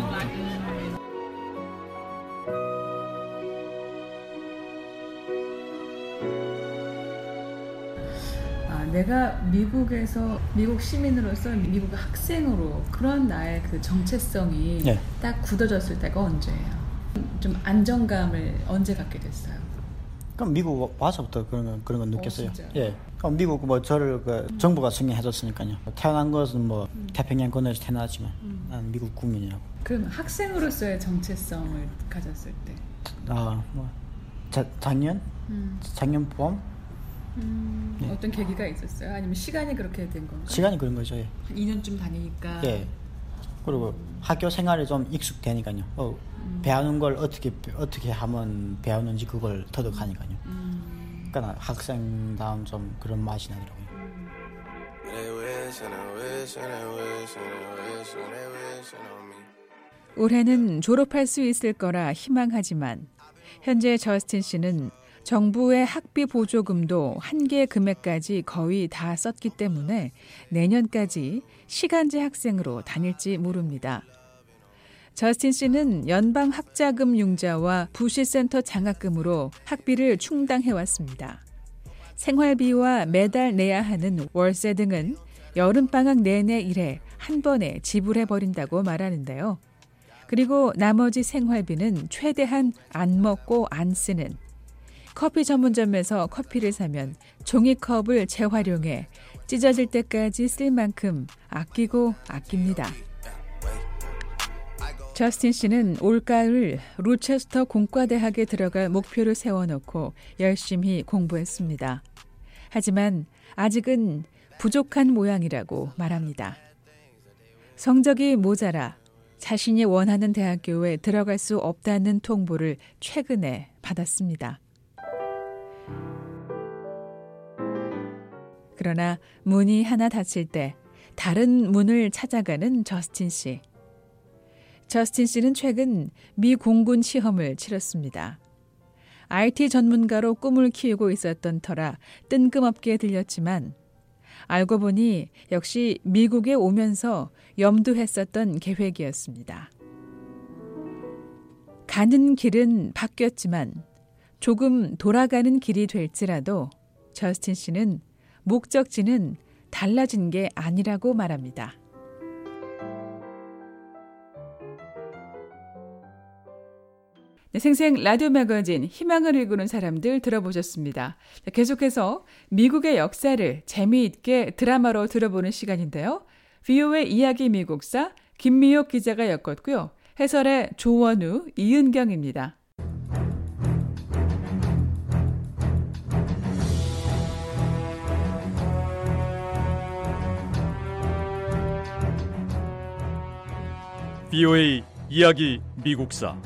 내가 미국에서 미국 시민으로서 미국 학생으로 그런 나의 그 정체성이 네. 딱 굳어졌을 때가 언제예요? 좀 안정감을 언제 갖게 됐어요? 그럼 미국 와서부터 그런 건, 그런 건 느꼈어요. 어, 진짜요? 예. 그럼 미국 뭐 저를 그 정부가 승인해줬으니까요. 태어난 것은 뭐 음. 태평양 건너에서 태어났지만 음. 나는 미국 국민이라고. 그럼 학생으로서의 정체성을 가졌을 때? 아, 뭐 자, 작년? 음. 작년 봄? 음, 네. 어떤 계기가 있었어요? 아니면 시간이 그렇게 된 건가요? 시간이 그런 거죠. 예. 이 년쯤 다니니까. 예. 그리고 음. 학교 생활에 좀 익숙되니까요. 어, 음. 배우는 걸 어떻게 어떻게 하면 배우는지 그걸 터득하니까요. 음. 그러니까 학생다운 좀 그런 맛이 나더라고요. 올해는 졸업할 수 있을 거라 희망하지만 현재 저스틴 씨는 정부의 학비 보조금도 한계 금액까지 거의 다 썼기 때문에 내년까지 시간제 학생으로 다닐지 모릅니다. 저스틴 씨는 연방 학자금 융자와 부시센터 장학금으로 학비를 충당해왔습니다. 생활비와 매달 내야 하는 월세 등은 여름방학 내내 일해 한 번에 지불해버린다고 말하는데요. 그리고 나머지 생활비는 최대한 안 먹고 안 쓰는 커피 전문점에서 커피를 사면 종이컵을 재활용해 찢어질 때까지 쓸 만큼 아끼고 아낍니다. 저스틴 씨는 올가을 로체스터 공과대학에 들어갈 목표를 세워놓고 열심히 공부했습니다. 하지만 아직은 부족한 모양이라고 말합니다. 성적이 모자라 자신이 원하는 대학교에 들어갈 수 없다는 통보를 최근에 받았습니다. 그러나 문이 하나 닫힐 때 다른 문을 찾아가는 저스틴 씨. 저스틴 씨는 최근 미 공군 시험을 치렀습니다. 아이티 전문가로 꿈을 키우고 있었던 터라 뜬금없게 들렸지만 알고 보니 역시 미국에 오면서 염두했었던 계획이었습니다. 가는 길은 바뀌었지만 조금 돌아가는 길이 될지라도 저스틴 씨는 목적지는 달라진 게 아니라고 말합니다. 네, 생생 라디오 매거진 희망을 일구는 사람들 들어보셨습니다. 계속해서 미국의 역사를 재미있게 드라마로 들어보는 시간인데요. 브이오에이 이야기 미국사 김미옥 기자가 엮었고요. 해설의 조원우, 이은경입니다. 브이오에이 이야기 미국사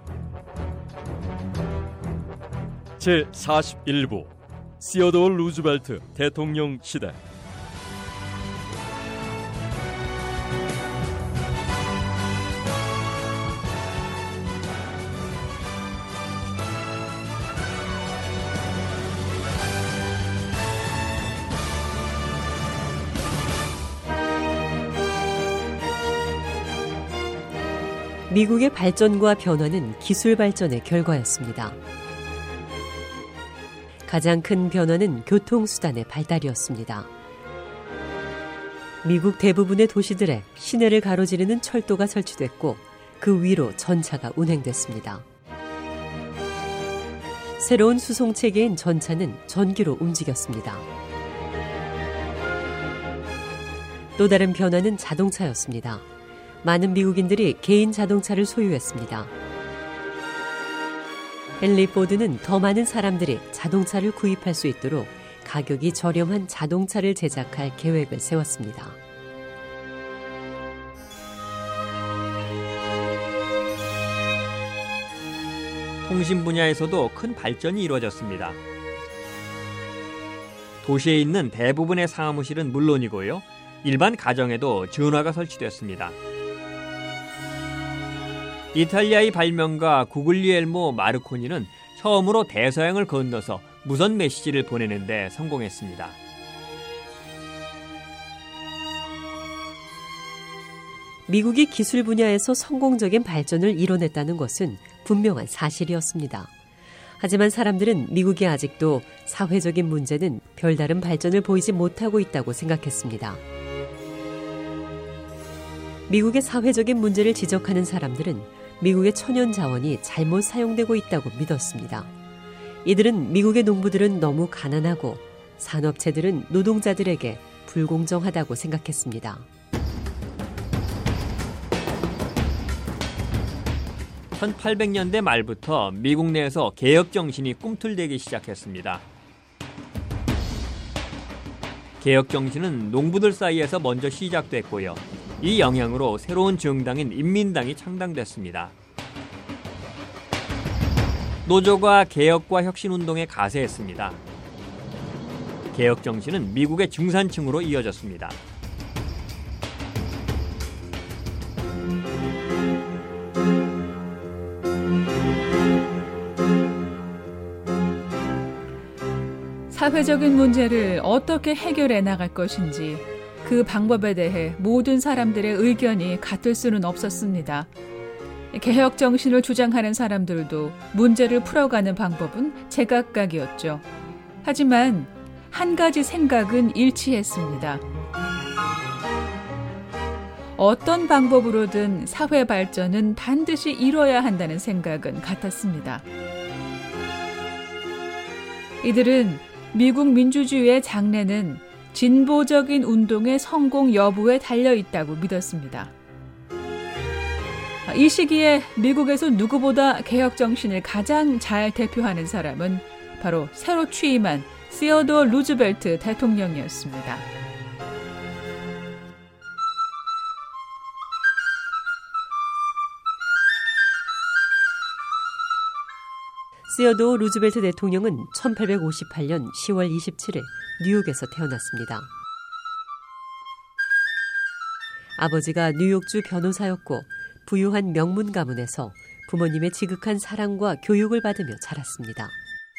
제사십일 부 시어도어 루즈벨트 대통령 시대. 미국의 발전과 변화는 기술 발전의 결과였습니다. 가장 큰 변화는 교통수단의 발달이었습니다. 미국 대부분의 도시들에 시내를 가로지르는 철도가 설치됐고 그 위로 전차가 운행됐습니다. 새로운 수송체계인 전차는 전기로 움직였습니다. 또 다른 변화는 자동차였습니다. 많은 미국인들이 개인 자동차를 소유했습니다. 헨리 포드는 더 많은 사람들이 자동차를 구입할 수 있도록 가격이 저렴한 자동차를 제작할 계획을 세웠습니다. 통신 분야에서도 큰 발전이 이루어졌습니다. 도시에 있는 대부분의 사무실은 물론이고요. 일반 가정에도 전화가 설치됐습니다. 이탈리아의 발명가 구글리엘모 마르코니는 처음으로 대서양을 건너서 무선 메시지를 보내는 데 성공했습니다. 미국이 기술 분야에서 성공적인 발전을 이뤄냈다는 것은 분명한 사실이었습니다. 하지만 사람들은 미국이 아직도 사회적인 문제는 별다른 발전을 보이지 못하고 있다고 생각했습니다. 미국의 사회적인 문제를 지적하는 사람들은 미국의 천연 자원이 잘못 사용되고 있다고 믿었습니다. 이들은 미국의 농부들은 너무 가난하고 산업체들은 노동자들에게 불공정하다고 생각했습니다. 천팔백 년대 말부터 미국 내에서 개혁 정신이 꿈틀대기 시작했습니다. 개혁 정신은 농부들 사이에서 먼저 시작됐고요. 이 영향으로 새로운 정당인 인민당이 창당됐습니다. 노조가 개혁과 혁신운동에 가세했습니다. 개혁 정신은 미국의 중산층으로 이어졌습니다. 사회적인 문제를 어떻게 해결해 나갈 것인지 그 방법에 대해 모든 사람들의 의견이 같을 수는 없었습니다. 개혁 정신을 주장하는 사람들도 문제를 풀어가는 방법은 제각각이었죠. 하지만 한 가지 생각은 일치했습니다. 어떤 방법으로든 사회 발전은 반드시 이뤄야 한다는 생각은 같았습니다. 이들은 미국 민주주의의 장래는 진보적인 운동의 성공 여부에 달려있다고 믿었습니다. 이 시기에 미국에서 누구보다 개혁 정신을 가장 잘 대표하는 사람은 바로 새로 취임한 시어도어 루즈벨트 대통령이었습니다. 시어도어 루즈벨트 대통령은 천팔백오십팔 년 시월 이십칠일 뉴욕에서 태어났습니다. 아버지가 뉴욕주 변호사였고 부유한 명문 가문에서 부모님의 지극한 사랑과 교육을 받으며 자랐습니다.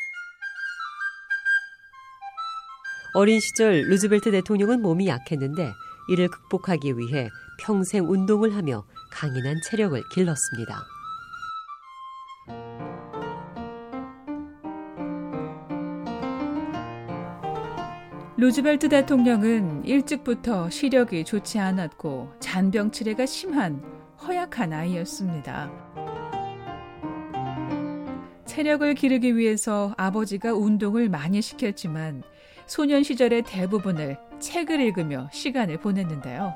어린 시절 루즈벨트 대통령은 몸이 약했는데 이를 극복하기 위해 평생 운동을 하며 강인한 체력을 길렀습니다. 루즈벨트 대통령은 일찍부터 시력이 좋지 않았고 잔병 치레가 심한 허약한 아이였습니다. 체력을 기르기 위해서 아버지가 운동을 많이 시켰지만 소년 시절의 대부분을 책을 읽으며 시간을 보냈는데요.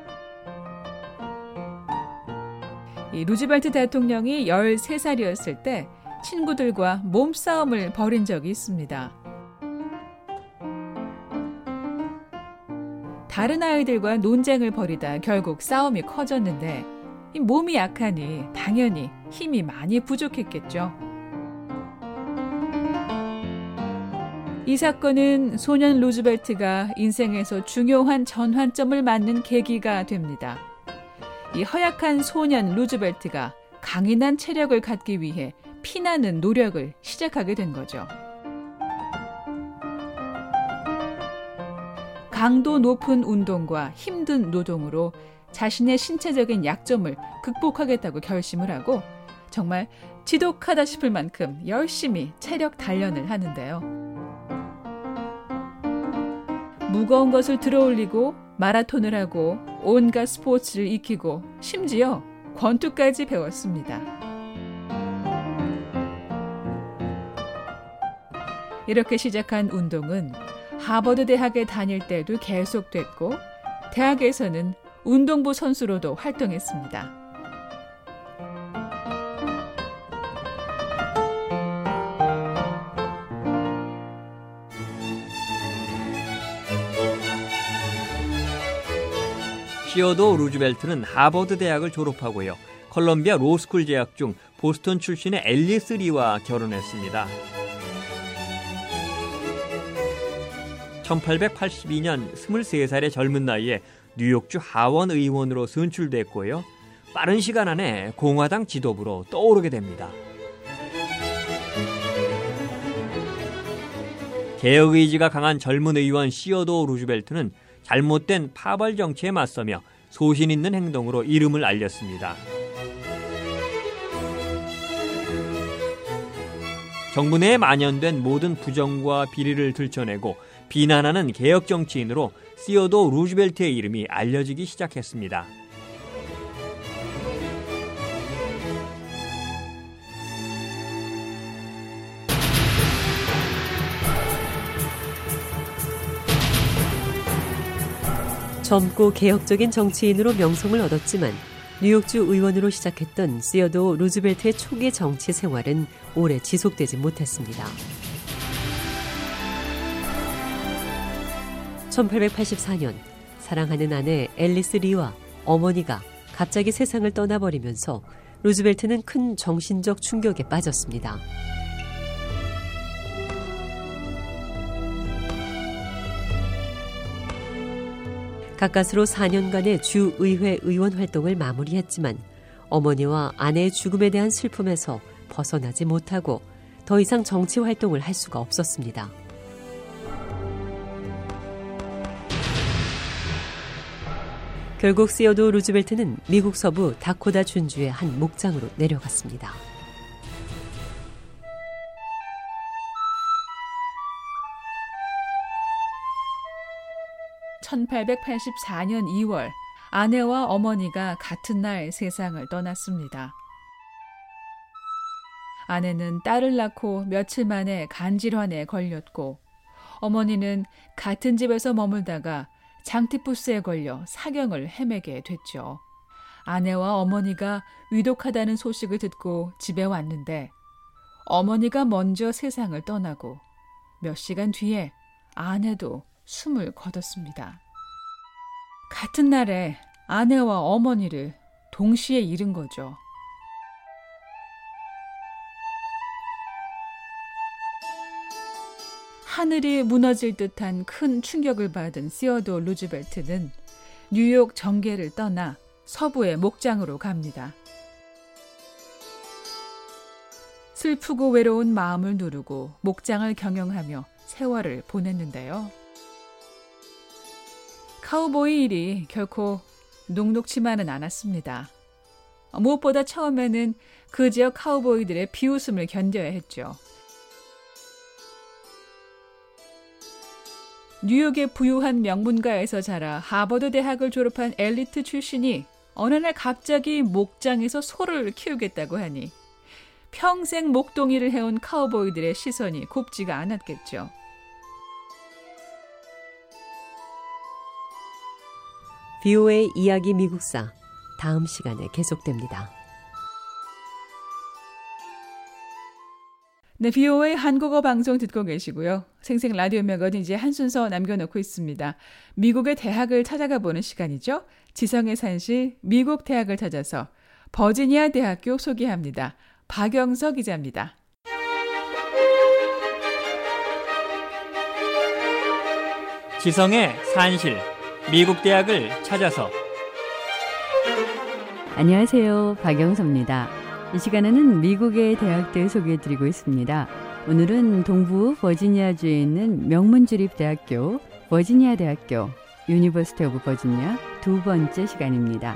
이 루즈벨트 대통령이 열세 살이었을 때 친구들과 몸싸움을 벌인 적이 있습니다. 다른 아이들과 논쟁을 벌이다 결국 싸움이 커졌는데 이 몸이 약하니 당연히 힘이 많이 부족했겠죠. 이 사건은 소년 루즈벨트가 인생에서 중요한 전환점을 맞는 계기가 됩니다. 이 허약한 소년 루즈벨트가 강인한 체력을 갖기 위해 피나는 노력을 시작하게 된 거죠. 강도 높은 운동과 힘든 노동으로 자신의 신체적인 약점을 극복하겠다고 결심을 하고 정말 지독하다 싶을 만큼 열심히 체력 단련을 하는데요. 무거운 것을 들어올리고 마라톤을 하고 온갖 스포츠를 익히고 심지어 권투까지 배웠습니다. 이렇게 시작한 운동은 하버드 대학에 다닐 때도 계속됐고 대학에서는 운동부 선수로도 활동했습니다. 시어도 루즈벨트는 하버드 대학을 졸업하고요. 컬럼비아 로스쿨 재학 중 보스턴 출신의 앨리스 리와 결혼했습니다. 천팔백팔십이 년 스물세 살의 젊은 나이에 뉴욕주 하원 의원으로 선출됐고요. 빠른 시간 안에 공화당 지도부로 떠오르게 됩니다. 개혁 의지가 강한 젊은 의원 시어도 루즈벨트는 잘못된 파벌 정치에 맞서며 소신 있는 행동으로 이름을 알렸습니다. 정부 내에 만연된 모든 부정과 비리를 들춰내고 비난하는 개혁 정치인으로 시어도 루즈벨트의 이름이 알려지기 시작했습니다. 젊고 개혁적인 정치인으로 명성을 얻었지만 뉴욕주 의원으로 시작했던 시어도 루즈벨트의 초기 정치 생활은 오래 지속되지 못했습니다. 천팔백팔십사 년 사랑하는 아내 앨리스 리와 어머니가 갑자기 세상을 떠나버리면서 루즈벨트는 큰 정신적 충격에 빠졌습니다. 가까스로 사 년간의 주의회 의원 활동을 마무리했지만 어머니와 아내의 죽음에 대한 슬픔에서 벗어나지 못하고 더 이상 정치 활동을 할 수가 없었습니다. 결국 시어도 루즈벨트는 미국 서부 다코다 준주의 한 목장으로 내려갔습니다. 천팔백팔십사 년 이월 아내와 어머니가 같은 날 세상을 떠났습니다. 아내는 딸을 낳고 며칠 만에 간질환에 걸렸고 어머니는 같은 집에서 머물다가 장티푸스에 걸려 사경을 헤매게 됐죠. 아내와 어머니가 위독하다는 소식을 듣고 집에 왔는데 어머니가 먼저 세상을 떠나고 몇 시간 뒤에 아내도 숨을 거뒀습니다. 같은 날에 아내와 어머니를 동시에 잃은 거죠. 하늘이 무너질 듯한 큰 충격을 받은 시어도 루즈벨트는 뉴욕 정계를 떠나 서부의 목장으로 갑니다. 슬프고 외로운 마음을 누르고 목장을 경영하며 세월을 보냈는데요. 카우보이 일이 결코 녹록치만은 않았습니다. 무엇보다 처음에는 그 지역 카우보이들의 비웃음을 견뎌야 했죠. 뉴욕의 부유한 명문가에서 자라 하버드 대학을 졸업한 엘리트 출신이 어느 날 갑자기 목장에서 소를 키우겠다고 하니 평생 목동이를 해온 카우보이들의 시선이 곱지가 않았겠죠. 비오에이 이야기 미국사 다음 시간에 계속됩니다. 네, 비오에이 한국어 방송 듣고 계시고요. 생생 라디오 매거진 이제 한 순서 남겨놓고 있습니다. 미국의 대학을 찾아가 보는 시간이죠. 지성의 산실 미국 대학을 찾아서 버지니아 대학교 소개합니다. 박영서 기자입니다. 지성의 산실 미국 대학을 찾아서. 안녕하세요. 박영서입니다. 이 시간에는 미국의 대학들 소개해드리고 있습니다. 오늘은 동부 버지니아주에 있는 명문주립대학교 버지니아 대학교 유니버시티 오브 버지니아 두 번째 시간입니다.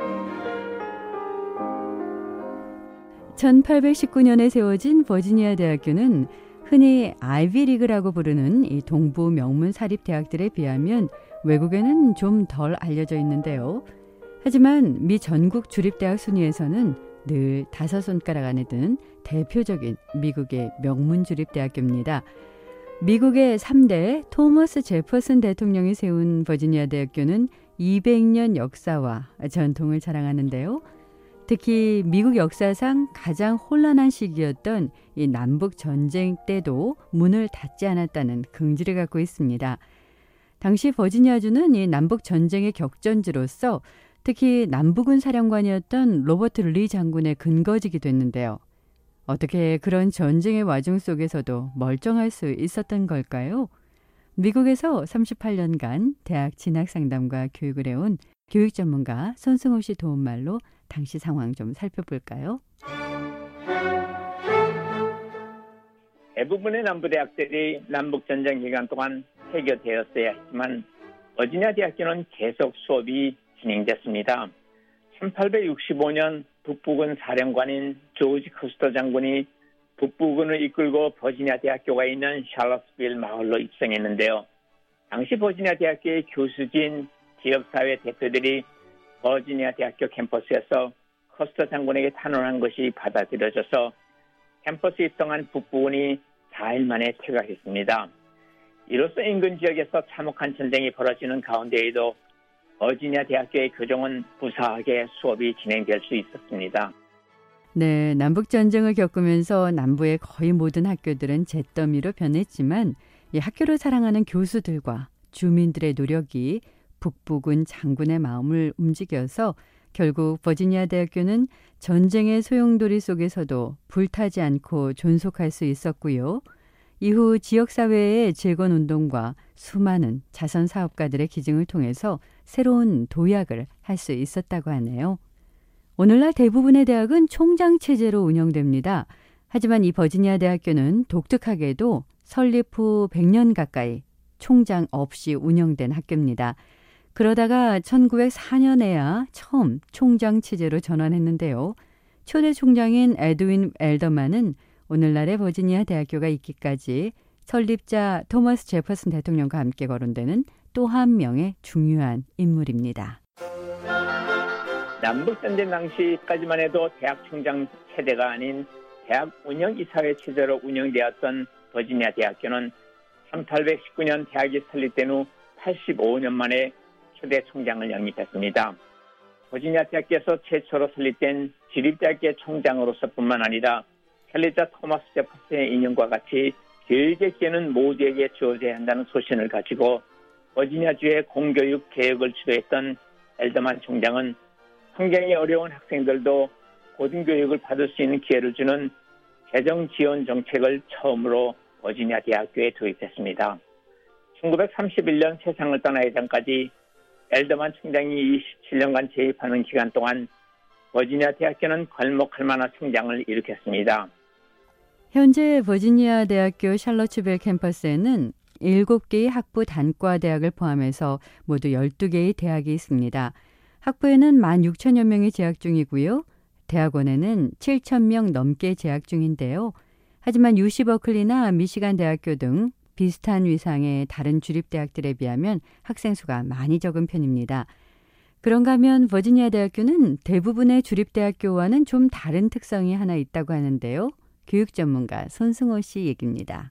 천팔백십구 년에 세워진 버지니아 대학교는 흔히 아이비리그라고 부르는 이 동부 명문 사립 대학들에 비하면 외국에는 좀 덜 알려져 있는데요. 하지만 미 전국 주립대학 순위에서는 늘 다섯 손가락 안에 든 대표적인 미국의 명문 주립대학교입니다. 미국의 삼 대 토머스 제퍼슨 대통령이 세운 버지니아 대학교는 이백 년 역사와 전통을 자랑하는데요. 특히 미국 역사상 가장 혼란한 시기였던 이 남북 전쟁 때도 문을 닫지 않았다는 긍지를 갖고 있습니다. 당시 버지니아주는 이 남북 전쟁의 격전지로서 특히 남부군 사령관이었던 로버트 리 장군의 근거지기도 했는데요. 어떻게 그런 전쟁의 와중 속에서도 멀쩡할 수 있었던 걸까요? 미국에서 삼십팔 년간 대학 진학 상담과 교육을 해온 교육 전문가 손승호 씨 도움말로 당시 상황 좀 살펴볼까요? 대부분의 남부 대학들이 남북 전쟁 기간 동안 폐교되었어야 했지만 버지니아 대학교는 계속 수업이 진행됐습니다. 천팔백육십오 년 북부군 사령관인 조지 커스터 장군이 북부군을 이끌고 버지니아 대학교가 있는 샬럿스빌 마을로 입성했는데요. 당시 버지니아 대학교의 교수진 지역사회 대표들이 버지니아 대학교 캠퍼스에서 커스터 장군에게 탄원한 것이 받아들여져서 캠퍼스 입성한 북부군이 사 일 만에 퇴각했습니다. 이로써 인근 지역에서 참혹한 전쟁이 벌어지는 가운데에도 버지니아 대학교의 교정은 무사하게 수업이 진행될 수 있었습니다. 네, 남북전쟁을 겪으면서 남부의 거의 모든 학교들은 잿더미로 변했지만 이 학교를 사랑하는 교수들과 주민들의 노력이 북부군 장군의 마음을 움직여서 결국 버지니아 대학교는 전쟁의 소용돌이 속에서도 불타지 않고 존속할 수 있었고요. 이후 지역사회의 재건운동과 수많은 자선사업가들의 기증을 통해서 새로운 도약을 할 수 있었다고 하네요. 오늘날 대부분의 대학은 총장체제로 운영됩니다. 하지만 이 버지니아 대학교는 독특하게도 설립 후 백 년 가까이 총장 없이 운영된 학교입니다. 그러다가 천구백사 년에야 처음 총장체제로 전환했는데요. 초대 총장인 에드윈 엘더만은 오늘날의 버지니아 대학교가 있기까지 설립자 토머스 제퍼슨 대통령과 함께 거론되는 또 한 명의 중요한 인물입니다. 남북전쟁 당시까지만 해도 대학 총장 체제가 아닌 대학 운영이사회 체제로 운영되었던 버지니아 대학교는 천팔백십구 년 대학이 설립된 후 팔십오 년 만에 초대 총장을 영입했습니다. 버지니아 대학교에서 최초로 설립된 지립대학교 총장으로서뿐만 아니라 설립자 토마스 제퍼슨의 인연과 같이 교육의 기회는 모두에게 주어져야 한다는 소신을 가지고 버지니아주의 공교육 개혁을 주도했던 엘더만 총장은 환경이 어려운 학생들도 고등교육을 받을 수 있는 기회를 주는 재정 지원 정책을 처음으로 버지니아 대학교에 도입했습니다. 천구백삼십일 년 세상을 떠나기 전까지 엘더만 총장이 이십칠 년간 재입하는 기간 동안 버지니아 대학교는 괄목할 만한 성장을 일으켰습니다. 현재 버지니아 대학교 샬럿츠빌 캠퍼스에는 일곱 개의 학부 단과 대학을 포함해서 모두 열두 개의 대학이 있습니다. 학부에는 만 육천여 명이 재학 중이고요. 대학원에는 칠천 명 넘게 재학 중인데요. 하지만 유씨 버클리나 미시간 대학교 등 비슷한 위상의 다른 주립대학들에 비하면 학생 수가 많이 적은 편입니다. 그런가 하면 버지니아 대학교는 대부분의 주립대학교와는 좀 다른 특성이 하나 있다고 하는데요. 교육 전문가 손승호 씨 얘기입니다.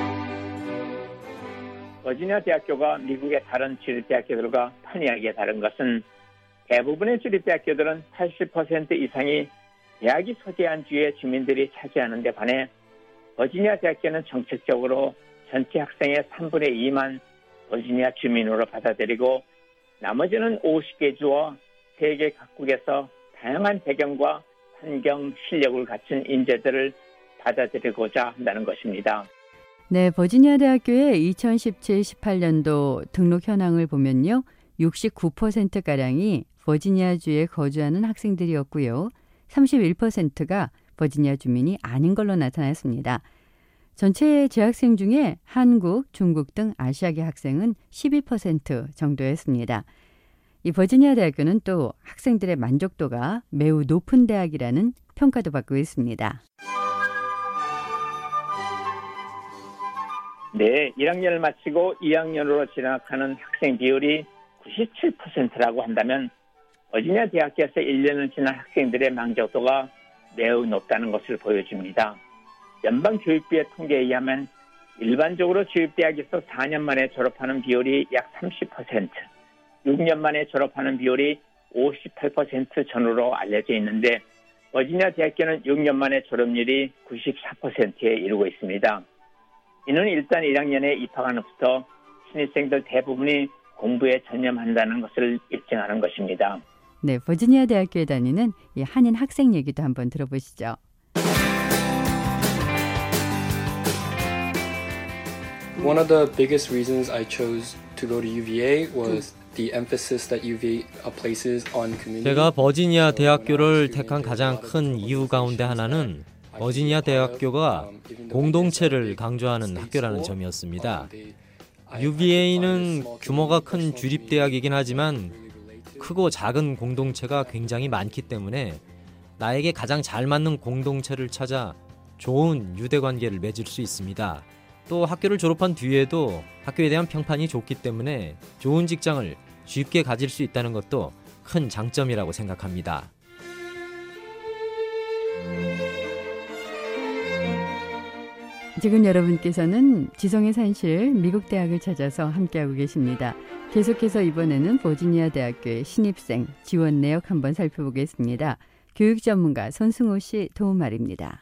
버지니아 대학교가 미국의 다른 주립대학교들과 판이하게 다른 것은 대부분의 주립대학교들은 팔십 퍼센트 이상이 대학이 소재한 주의 주민들이 차지하는 데 반해 버지니아 대학교는 정책적으로 전체 학생의 삼분의 이만 버지니아 주민으로 받아들이고 나머지는 오십 개 주와 세계 각국에서 다양한 배경과 환경, 실력을 갖춘 인재들을 받아들이고자 한다는 것입니다. 네, 버지니아 대학교의 이천십칠 십팔 년도 등록 현황을 보면요. 육십구 퍼센트가량이 버지니아주에 거주하는 학생들이었고요. 삼십일 퍼센트가 버지니아 주민이 아닌 걸로 나타났습니다. 전체 재학생 중에 한국, 중국 등 아시아계 학생은 십이 퍼센트 정도였습니다. 이 버지니아 대학교는 또 학생들의 만족도가 매우 높은 대학이라는 평가도 받고 있습니다. 네, 일 학년을 마치고 이 학년으로 진학하는 학생 비율이 구십칠 퍼센트라고 한다면 버지니아 대학교에서 일 년을 지난 학생들의 만족도가 매우 높다는 것을 보여줍니다. 연방교육부의 통계에 의하면 일반적으로 주입대학에서 사 년 만에 졸업하는 비율이 약 삼십 퍼센트, 육 년 만에 졸업하는 비율이 오십팔 퍼센트 전후로 알려져 있는데 버지니아 대학교는 육 년 만에 졸업률이 구십사 퍼센트에 이르고 있습니다. 이는 일단 일 학년에 입학한 후부터 신입생들 대부분이 공부에 전념한다는 것을 입증하는 것입니다. 네, 버지니아 대학교에 다니는 이 한인 학생 얘기도 한번 들어보시죠. One of the biggest reasons I chose to go to 유브이에이 was the emphasis that 유브이에이 places on community. 제가 버지니아 대학교를 택한 가장 큰 이유 가운데 하나는 버지니아 대학교가 공동체를 강조하는 학교라는 점이었습니다. 유브이에이는 규모가 큰 주립대학이긴 하지만 크고 작은 공동체가 굉장히 많기 때문에 나에게 가장 잘 맞는 공동체를 찾아 좋은 유대관계를 맺을 수 있습니다. 또 학교를 졸업한 뒤에도 학교에 대한 평판이 좋기 때문에 좋은 직장을 쉽게 가질 수 있다는 것도 큰 장점이라고 생각합니다. 지금 여러분께서는 지성의 산실 미국 대학을 찾아서 함께하고 계십니다. 계속해서 이번에는 버지니아 대학교의 신입생 지원 내역 한번 살펴보겠습니다. 교육 전문가 손승호 씨 도움 말입니다.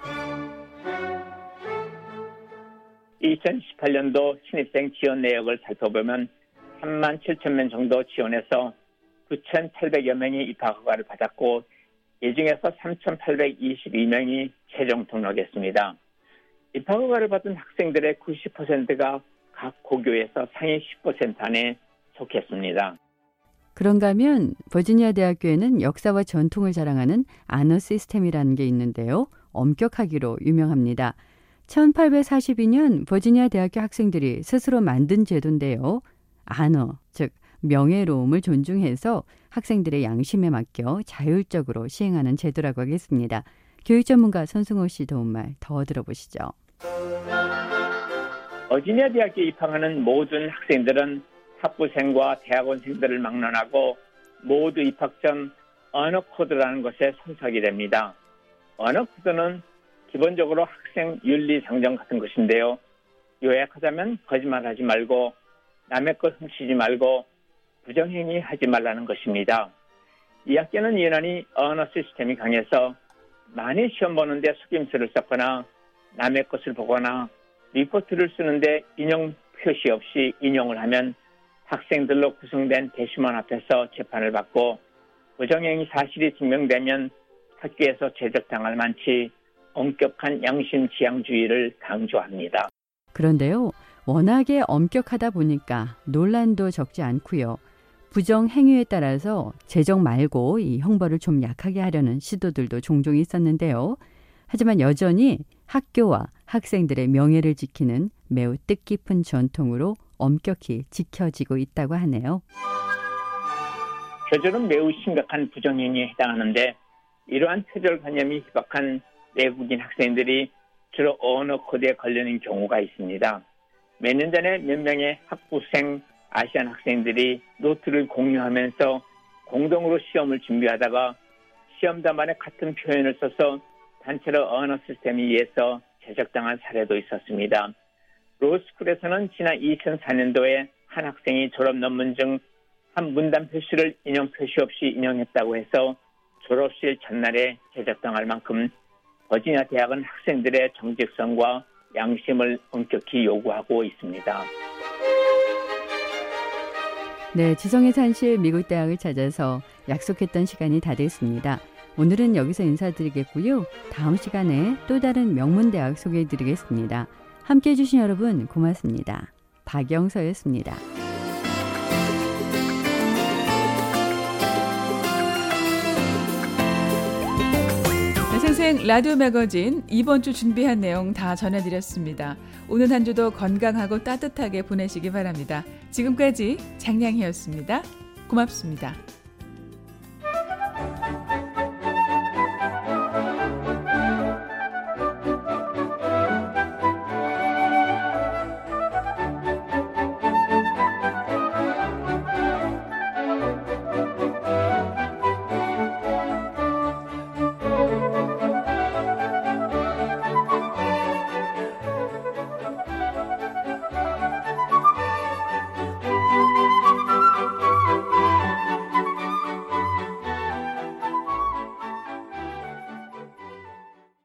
이천십팔 년도 신입생 지원 내역을 살펴보면 삼만 칠천 명 정도 지원해서 구천팔백여 명이 입학 허가를 받았고 이 중에서 삼천팔백이십이 명이 최종 등록했습니다. 입학 허가를 받은 학생들의 구십 퍼센트가 각 고교에서 상위 십 퍼센트 안에 속했습니다. 그런가 하면 버지니아 대학교에는 역사와 전통을 자랑하는 아너 시스템이라는 게 있는데요. 엄격하기로 유명합니다. 천팔백사십이 년 버지니아 대학교 학생들이 스스로 만든 제도인데요. 아너, 즉 명예로움을 존중해서 학생들의 양심에 맡겨 자율적으로 시행하는 제도라고 하겠습니다. 교육 전문가 손승호 씨 도움말 더 들어보시죠. 버지니아 대학교에 입학하는 모든 학생들은 학부생과 대학원생들을 막론하고 모두 입학 전 언어 코드라는 것에 참석이 됩니다. 언어 코드는 기본적으로 학생 윤리 상정 같은 것인데요. 요약하자면 거짓말하지 말고 남의 것 훔치지 말고 부정행위 하지 말라는 것입니다. 이 학교는 유난히 언어 시스템이 강해서 많이 시험 보는데 속임수를 썼거나 남의 것을 보거나 리포트를 쓰는데 인용 표시 없이 인용을 하면 학생들로 구성된 대심원 앞에서 재판을 받고 부정행위 사실이 증명되면 학교에서 제적당할 만치 엄격한 양심 지향주의를 강조합니다. 그런데요, 워낙에 엄격하다 보니까 논란도 적지 않고요. 부정 행위에 따라서 제적 말고 이 형벌을 좀 약하게 하려는 시도들도 종종 있었는데요. 하지만 여전히 학교와 학생들의 명예를 지키는 매우 뜻깊은 전통으로 엄격히 지켜지고 있다고 하네요. 표절은 매우 심각한 부정행위에 해당하는데 이러한 표절관념이 희박한 외국인 학생들이 주로 언어 코드에 걸리는 경우가 있습니다. 몇 년 전에 몇 명의 학부생 아시안 학생들이 노트를 공유하면서 공동으로 시험을 준비하다가 시험단만에 같은 표현을 써서 단체로 언어 시스템에 의해서 제적당한 사례도 있었습니다. 로스쿨에서는 지난 이천사 년도에 한 학생이 졸업 논문 중 한 문단 표시를 인용 표시 없이 인용했다고 해서 졸업식 전날에 제적당할 만큼 버지니아 대학은 학생들의 정직성과 양심을 엄격히 요구하고 있습니다. 네, 지성의 산실 미국 대학을 찾아서 약속했던 시간이 다 됐습니다. 오늘은 여기서 인사드리겠고요. 다음 시간에 또 다른 명문대학 소개해드리겠습니다. 함께해 주신 여러분 고맙습니다. 박영서였습니다. 생생 라디오 매거진 이번 주 준비한 내용 다 전해드렸습니다. 오늘 한 주도 건강하고 따뜻하게 보내시기 바랍니다. 지금까지 장량희였습니다. 고맙습니다.